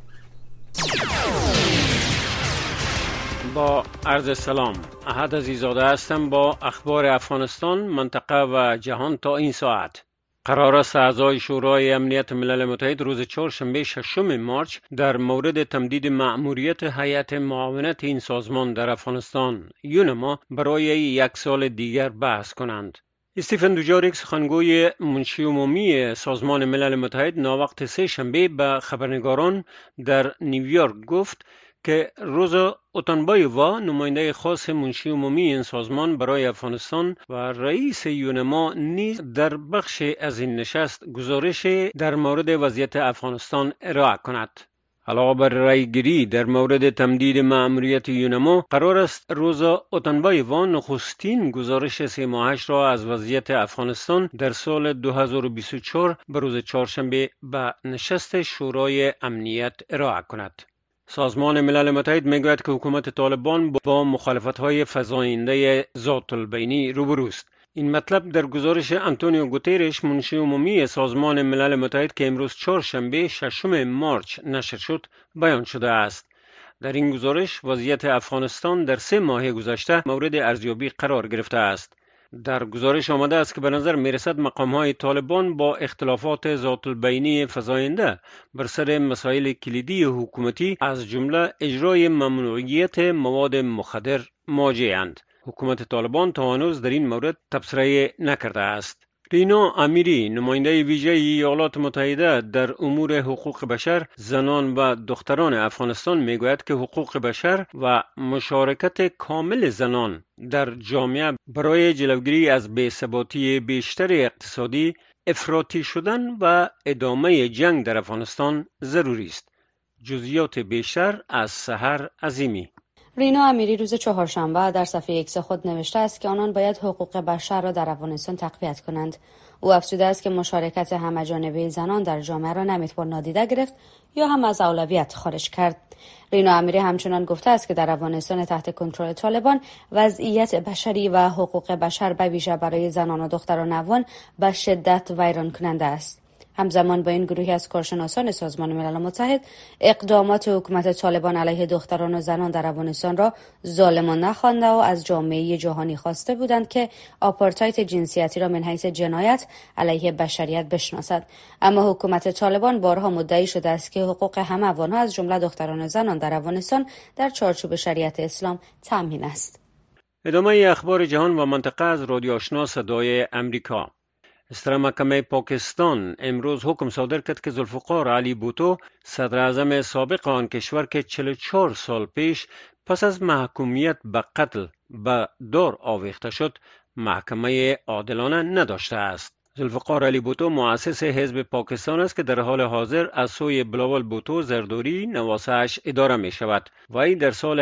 با عرض سلام، احد عزیزاده هستم با اخبار افغانستان، منطقه و جهان تا این ساعت. قرار است اعضای شورای امنیت ملل متحد روز چهارشنبه 6 مارس در مورد تمدید مأموریت هیئت معاونت این سازمان در افغانستان یونما برای 1 سال دیگر بحث کنند. استیفن دوجاریک سخنگوی منشی عمومی سازمان ملل متحد ناوقت سه شنبه به خبرنگاران در نیویورک گفت که روزا اوتانبایووا نماینده خاص منشی عمومی این سازمان برای افغانستان و رئیس یونما نیز در بخش از این نشست گزارش در مورد وضعیت افغانستان ارائه کند. علاوه بر رأی‌گیری در مورد تمدید مأموریت یونما، قرار است روزا اوتانبایووا نخستین گزارش 3 ماهش را از وضعیت افغانستان در سال 2024 به روز چهارشنبه به نشست شورای امنیت ارائه کند. سازمان ملل متحد میگوید که حکومت طالبان با مخالفت‌های فزاینده ذات البینی روبروست. این مطلب در گزارش آنتونیو گوترش منشی عمومی سازمان ملل متحد که امروز چهارشنبه 6 مارس نشر شد بیان شده است. در این گزارش وضعیت افغانستان در 3 ماه گذشته مورد ارزیابی قرار گرفته است. در گزارش آمده است که به نظر میرسد مقام‌های طالبان با اختلافات ذات البینی فزاینده بر سر مسائل کلیدی حکومتی از جمله اجرای ممنوعیت مواد مخدر مواجه‌اند. حکومت طالبان تا هنوز در این مورد تبصره نکرده است. رینا امیری، نماینده ویژه ایالات متحده در امور حقوق بشر، زنان و دختران افغانستان میگوید که حقوق بشر و مشارکت کامل زنان در جامعه برای جلوگیری از بی‌ثباتی بیشتر اقتصادی، افراطی شدن و ادامه جنگ در افغانستان ضروری است. جزئیات بیشتر از سحر عظیمی. رینا امیری روز چهارشنبه در صفحه ایکس خود نوشته است که آنان باید حقوق بشر را در افغانستان تقویت کنند. او افزوده است که مشارکت همه‌جانبه زنان در جامعه را نمیتوان نادیده گرفت یا هم از اولویت خارج کرد. رینا امیری همچنان گفته است که در افغانستان تحت کنترل طالبان وضعیت بشری و حقوق بشر به ویژه برای زنان و دختران افغان به شدت ویران کننده است. همزمان با این گروهی از کارشناسان سازمان ملل متحد اقدامات حکومت طالبان علیه دختران و زنان در افغانستان را ظالمانه خوانده و از جامعه جهانی خواسته بودند که آپارتاید جنسیتی را من حیث جنایت علیه بشریت بشناسد. اما حکومت طالبان بارها مدعی شده است که حقوق همه افغان‌ها از جمله دختران و زنان در افغانستان در چارچوب شریعت اسلام تامین است. ادامه اخبار جهان و منطقه از رادیو آشنا صدای امریکا. استر محکمه پاکستان امروز حکم صادر کرد که ذوالفقار علی بوتو صدر اعظم سابق آن کشور که 44 سال پیش پس از محکومیت به قتل به دار آویخته شد محکمه عادلانه نداشته است. ذوالفقار علی بوتو مؤسس حزب پاکستان است که در حال حاضر از سوی بلاول بوتو زرداری نواسه‌اش اداره می شود. وی در سال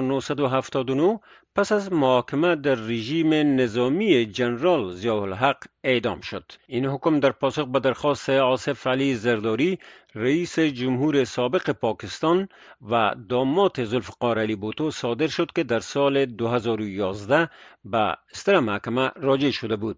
1979 پس از محاکمه در رژیم نظامی جنرال ضیاءالحق اعدام شد. این حکم در پاسخ به درخواست آصف علی زرداری رئیس جمهور سابق پاکستان و داماد ذوالفقار علی بوتو صادر شد که در سال 2011 به استر محکمه راجع شده بود.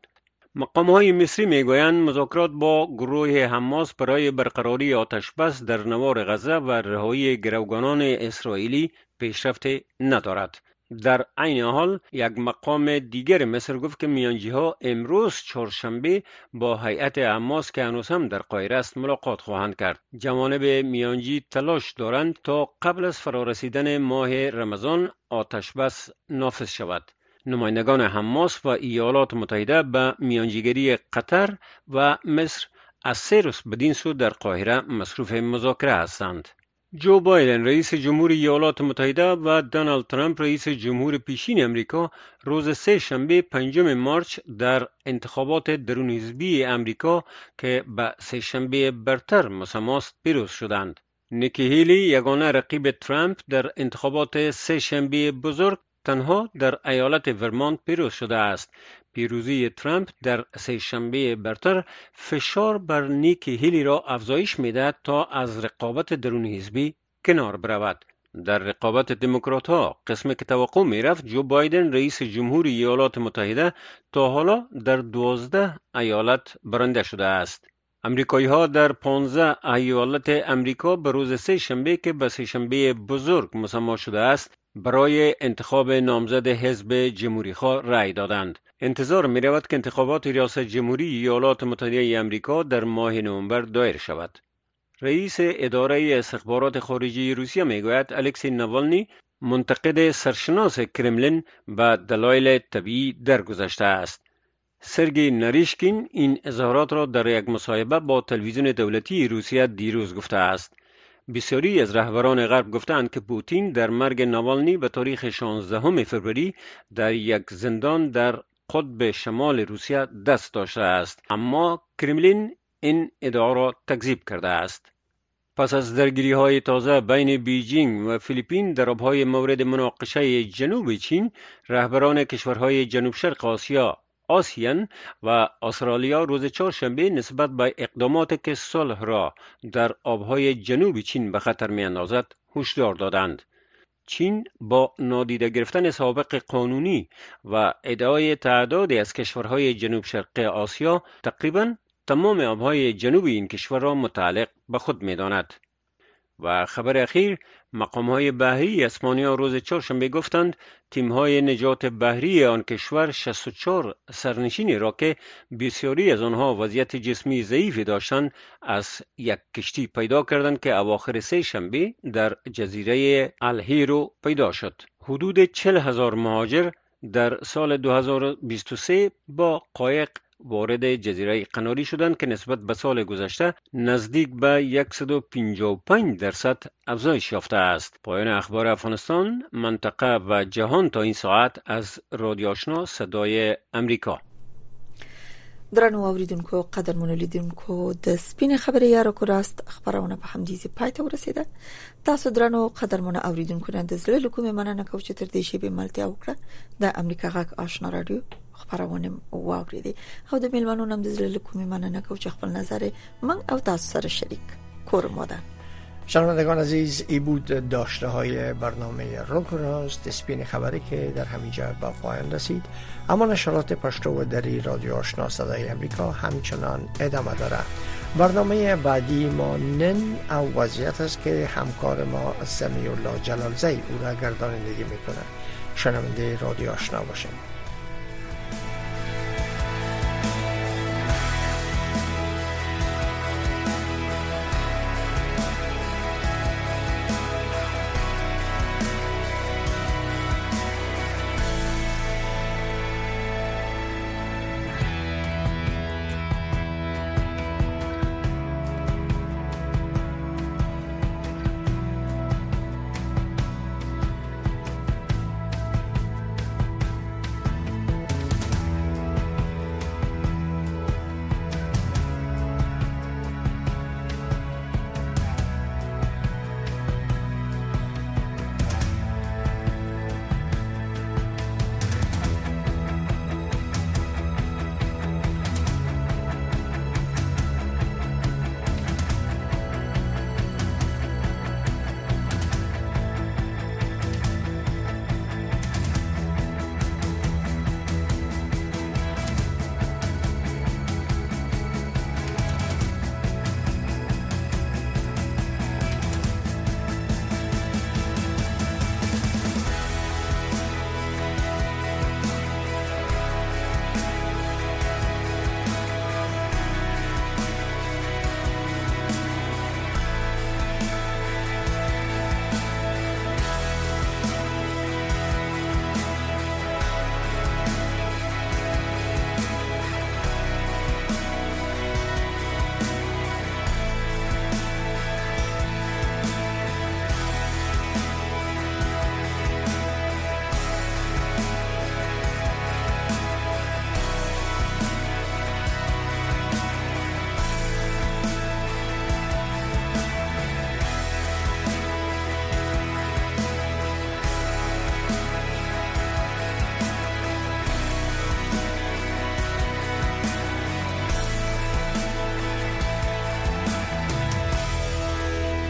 مقام‌های مصری میگویند مذاکرات با گروه حماس برای برقراری آتشبس در نوار غزه و رهایی گروگانان اسرائیلی پیشرفت ندارد. در عین حال یک مقام دیگر مصر گفت که میانجی‌ها امروز چهارشنبه با هیئت حماس که هنوز هم در قاهره است ملاقات خواهند کرد. جوانب میانجی تلاش دارند تا قبل از فرارسیدن ماه رمضان آتشبس نافذ شود. نمایندگان حماس و ایالات متحده به میانجیگری قطر و مصر از 3 روز بدین سو در قاهره مصروف مذاکره هستند. جو بایدن رئیس جمهور ایالات متحده و دونالد ترامپ رئیس جمهور پیشین امریکا روز 3 شنبه 5 مارس در انتخابات درون حزبی امریکا که به 3 شنبه برتر مسمى است پیروز شدند. نیکی هیلی یگانه رقیب ترامپ در انتخابات 3 شنبه بزرگ تنها در ایالت ورمانت پیروز شده است. پیروزی ترامپ در 3 شنبه برتر فشار بر نیکی هیلی را افزایش می‌دهد تا از رقابت درون حزبی کنار برود. در رقابت دموکرات‌ها قسمی که توقع می‌رفت جو بایدن رئیس جمهور ایالات متحده تا حالا در 12 ایالت برنده شده است. امریکایی‌ها در 15 ایالت امریکا به روز 3 شنبه که به 3 شنبه بزرگ مسمى شده است برای انتخاب نامزد حزب جمهوری‌خواه رأی دادند. انتظار می‌رود که انتخابات ریاست جمهوری ایالات متحده امریکا در ماه نوامبر دایر شود. رئیس اداره استخبارات خارجی روسیه میگوید الکسی ناوالنی منتقد سرشناس کرملین به دلایل طبیعی درگذشته است. سرگئی نریشکین این اظهارات را در یک مصاحبه با تلویزیون دولتی روسیه دیروز گفته است. بسیاری از رهبران غرب گفتند که پوتین در مرگ ناوالنی به تاریخ 16 فوریه در یک زندان در قطب شمال روسیه دست داشته است، اما کرملین این ادعا را تکذیب کرده است. پس از درگیری‌های تازه بین بیجینگ و فیلیپین در آب‌های مورد مناقشه جنوب چین، رهبران کشورهای جنوب شرق آسیان و استرالیا روز 4 شنبه نسبت به اقداماتی که صلح را در آب‌های جنوب چین به خطر می‌اندازد هشدار دادند. چین با نادیده گرفتن سابق قانونی و ادعای تعدادی از کشورهای جنوب شرق آسیا تقریباً تمام آب‌های جنوب این کشور را متعلق به خود می‌داند. و خبر اخیر، مقام‌های بحری اسپانیا روز 4 شنبه گفتند تیم‌های نجات بحری آن کشور 64 سرنشینی را که بسیاری از آنها وضعیت جسمی ضعیفی داشتند از یک کشتی پیدا کردند که اواخر 3 شنبه در جزیره الهیرو پیدا شد. حدود 40,000 مهاجر در سال 2023 با قایق وارد جزیره قناری شدند که نسبت به سال گذشته نزدیک به 155% افزایش یافته است. پایان اخبار افغانستان، منطقه و جهان تا این ساعت از رادیو آشنا صدای امریکا. درنو اوریدونکو قدرمن لیدونکو د سپین خبرې یاره کو راست خبرونه په همدې پای ته ورسیده. تاسو درنو قدرمن اوریدونکو نن د زړه کومه مننه کوم چې تر دې شی به ملتیا وکړه د امریکا غږ آشنا رادیو خبرونه واوریدي او د میلمنو نن د زړه کومه مننه کوم چې خپل نظر من او تاسو سره شریک کورماده. شنوندگان عزیز، ای بود داشته های برنامه روک راست سپین خبری که در همینجا با پایان رسید. اما نشرات پشتو و دری رادیو آشنا صدای امریکا همچنان ادامه داره. برنامه بعدی ما نن او وضعیت است که همکار ما سمیع الله جلالزی او را گردانندگی میکنه. شنونده رادیو آشنا باشید.